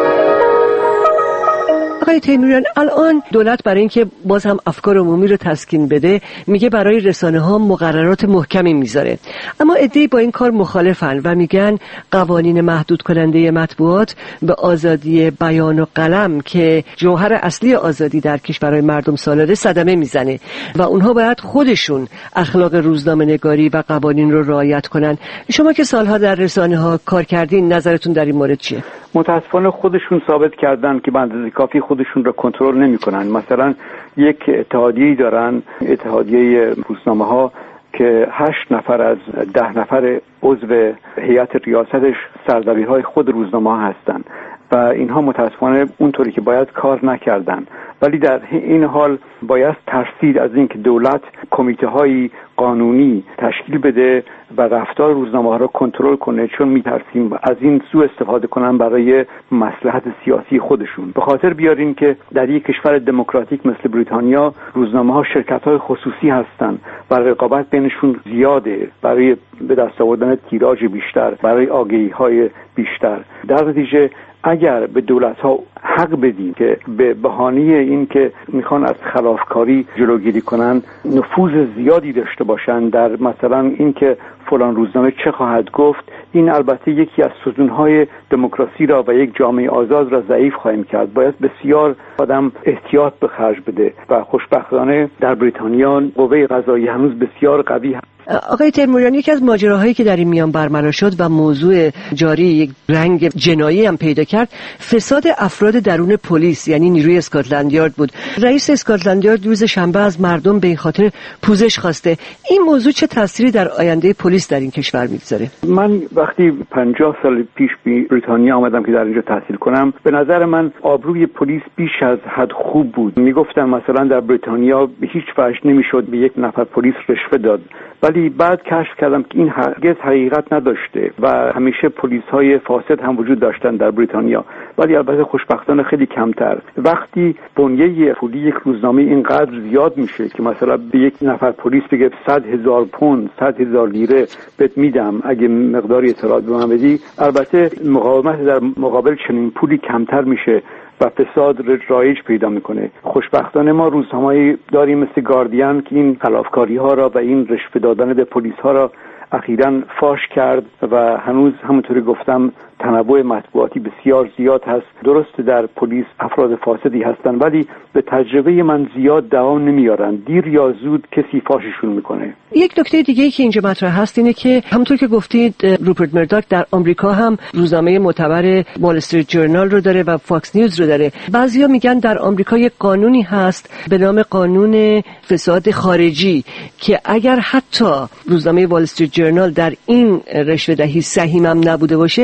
آقای تیموریان، الان دولت برای اینکه باز هم افکار عمومی رو تسکین بده میگه برای رسانه‌ها مقررات محکمی میذاره، اما عده‌ای با این کار مخالفن و میگن قوانین محدود کننده مطبوعات به آزادی بیان و قلم که جوهر اصلی آزادی در کشورهای مردم سالاره صدمه میزنه و اونها باید خودشون اخلاق روزنامه‌نگاری و قوانین رو رعایت کنن. شما که سالها در رسانه‌ها کار کردین، نظرتون در این مورد چیه؟ متاسفانه خودشون ثابت کردن که به اندازه کافی خودشون را کنترل نمی‌کنن. مثلا یک اتحادیه‌ای دارن، اتحادیه روزنامه‌ها که 8 نفر از 10 نفر عضو هیئت ریاستش سردبیرهای خود روزنامه‌ها هستند و اینها متاسفانه اونطوری که باید کار نکردن، ولی در این حال باید ترسید از اینکه دولت کمیته‌های قانونی تشکیل بده و رفتار روزنامه‌ها را کنترل کنه، چون می‌ترسیم از این سوء استفاده کنن برای مصلحت سیاسی خودشون. به خاطر بیارین که در یک کشور دموکراتیک مثل بریتانیا روزنامه‌ها شرکت‌های خصوصی هستند و رقابت بینشون زیاده برای به دست آوردن تیراژ بیشتر، برای آگهی‌های بیشتر. در نتیجه اگر به دولت‌ها حق بدیم که به بهانه این که میخوان از خلافکاری جلوگیری کنن نفوذ زیادی داشته باشن در مثلا این که فلان روزنامه چه خواهد گفت، این البته یکی از ستون‌های دموکراسی را و یک جامعه آزاد را ضعیف خواهیم کرد. باید بسیار آدم احتیاط به خرج بده و خوشبختانه در بریتانیا قوه قضاییه هنوز بسیار قوی هست. آقای تیموریان، یکی از ماجراهایی که در این میان برملا شد و موضوع جاری یک رنگ جنایی هم پیدا کرد، فساد افراد درون پلیس یعنی نیروی اسکاتلند یارد بود. رئیس اسکاتلند یارد روز شنبه از مردم به این خاطر پوزش خواسته. این موضوع چه تأثیری در آینده پلیس در این کشور میگذاره؟ من وقتی 50 سال پیش به بریتانیا آمدم که در اینجا تحصیل کنم، به نظر من آبروی پلیس بیش از حد خوب بود. میگفتن مثلا در بریتانیا به هیچ وجه نمیشد به یک نفر پلیس رشوه داد، ولی بعد کشف کردم که این هرگز حقیقت نداشته و همیشه پلیس‌های فاسد هم وجود داشتن در بریتانیا، ولی البته خوشبختانه خیلی کمتر. وقتی بنیه پولی یک روزنامه اینقدر زیاد میشه که مثلا به یک نفر پلیس بگه 100,000 پوند، 100,000 لیره بهت میدم اگه مقداری اطلاعات به من بدی، البته مقاومت در مقابل چنین پولی کمتر میشه و فساد رایج پیدا میکنه. خوشبختانه ما روزنامه‌ای داریم مثل گاردین که این خلافکاری‌ها را و این رشوه دادن به پلیس‌ها را اخیراً فاش کرد و هنوز همونطوری گفتم تنوع مطبوعاتی بسیار زیاد هست. درست در پلیس افراد فاسدی هستن ولی به تجربه من زیاد دوام نمیارن، دیر یا زود کسی فاششون میکنه. یک نکته دیگه که اینجا مطرح هست اینه که همونطور که گفتید روپرت مرداک در آمریکا هم روزنامه معتبر وال استریت جورنال رو داره و فاکس نیوز رو داره. بعضیا میگن در آمریکا یک قانونی هست به نام قانون فساد خارجی که اگر حتی روزنامه وال استریت جورنال در این رشوه‌دهی سهیم هم نبوده باشه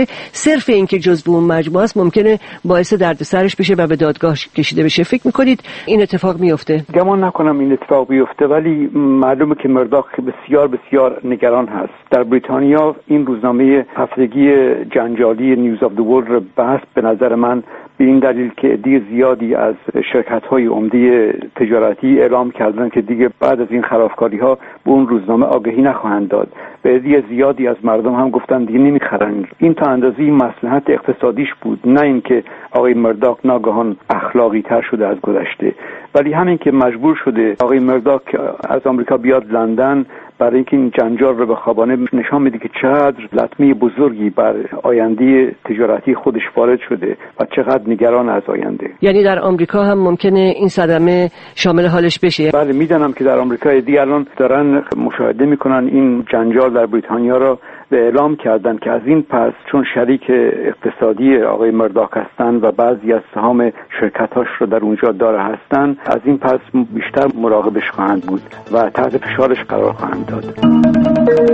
صرف اینکه جزو اون مجموعه است ممکنه باعث دردسرش بشه و به دادگاه کشیده بشه. فکر میکنید این اتفاق میفته؟ گمان نکنم این اتفاق بیفته، ولی معلومه که مرداخ بسیار بسیار نگران هست. در بریتانیا این روزنامه هفتگی جنجالی نیوز آف دی ورلد رو بست، به نظر من به این دلیل که عده زیادی از شرکت‌های عمده تجارتی اعلام کردن که دیگه بعد از این خلافکاری‌ها به اون روزنامه آگهی نخواهند داد. به عده زیادی از مردم هم گفتن دیگه نمیخرن. این تا اندازه‌ای مصلحت اقتصادیش بود، نه اینکه آقای مرداک ناگهان اخلاقی تر شده از گذشته. ولی همین که مجبور شده آقای مرداک از آمریکا بیاد لندن برای اینکه این جنجال رو بخوابانه، نشان میده که چقدر لطمه بزرگی بر آینده تجارتی خودش وارد شده و چقدر نگران از آینده. یعنی در آمریکا هم ممکنه این صدمه شامل حالش بشه؟ بله، میدونم که در آمریکا دیگه الان دارن مشاهده میکنن این جنجال در بریتانیا رو و اعلام کردن که از این پس چون شریک اقتصادی آقای مرداک هستن و بعضی از سهام شرکتاش رو در اونجا داره هستن، از این پس بیشتر مراقبش خواهند بود و تحت فشارش قرار خواهند داد.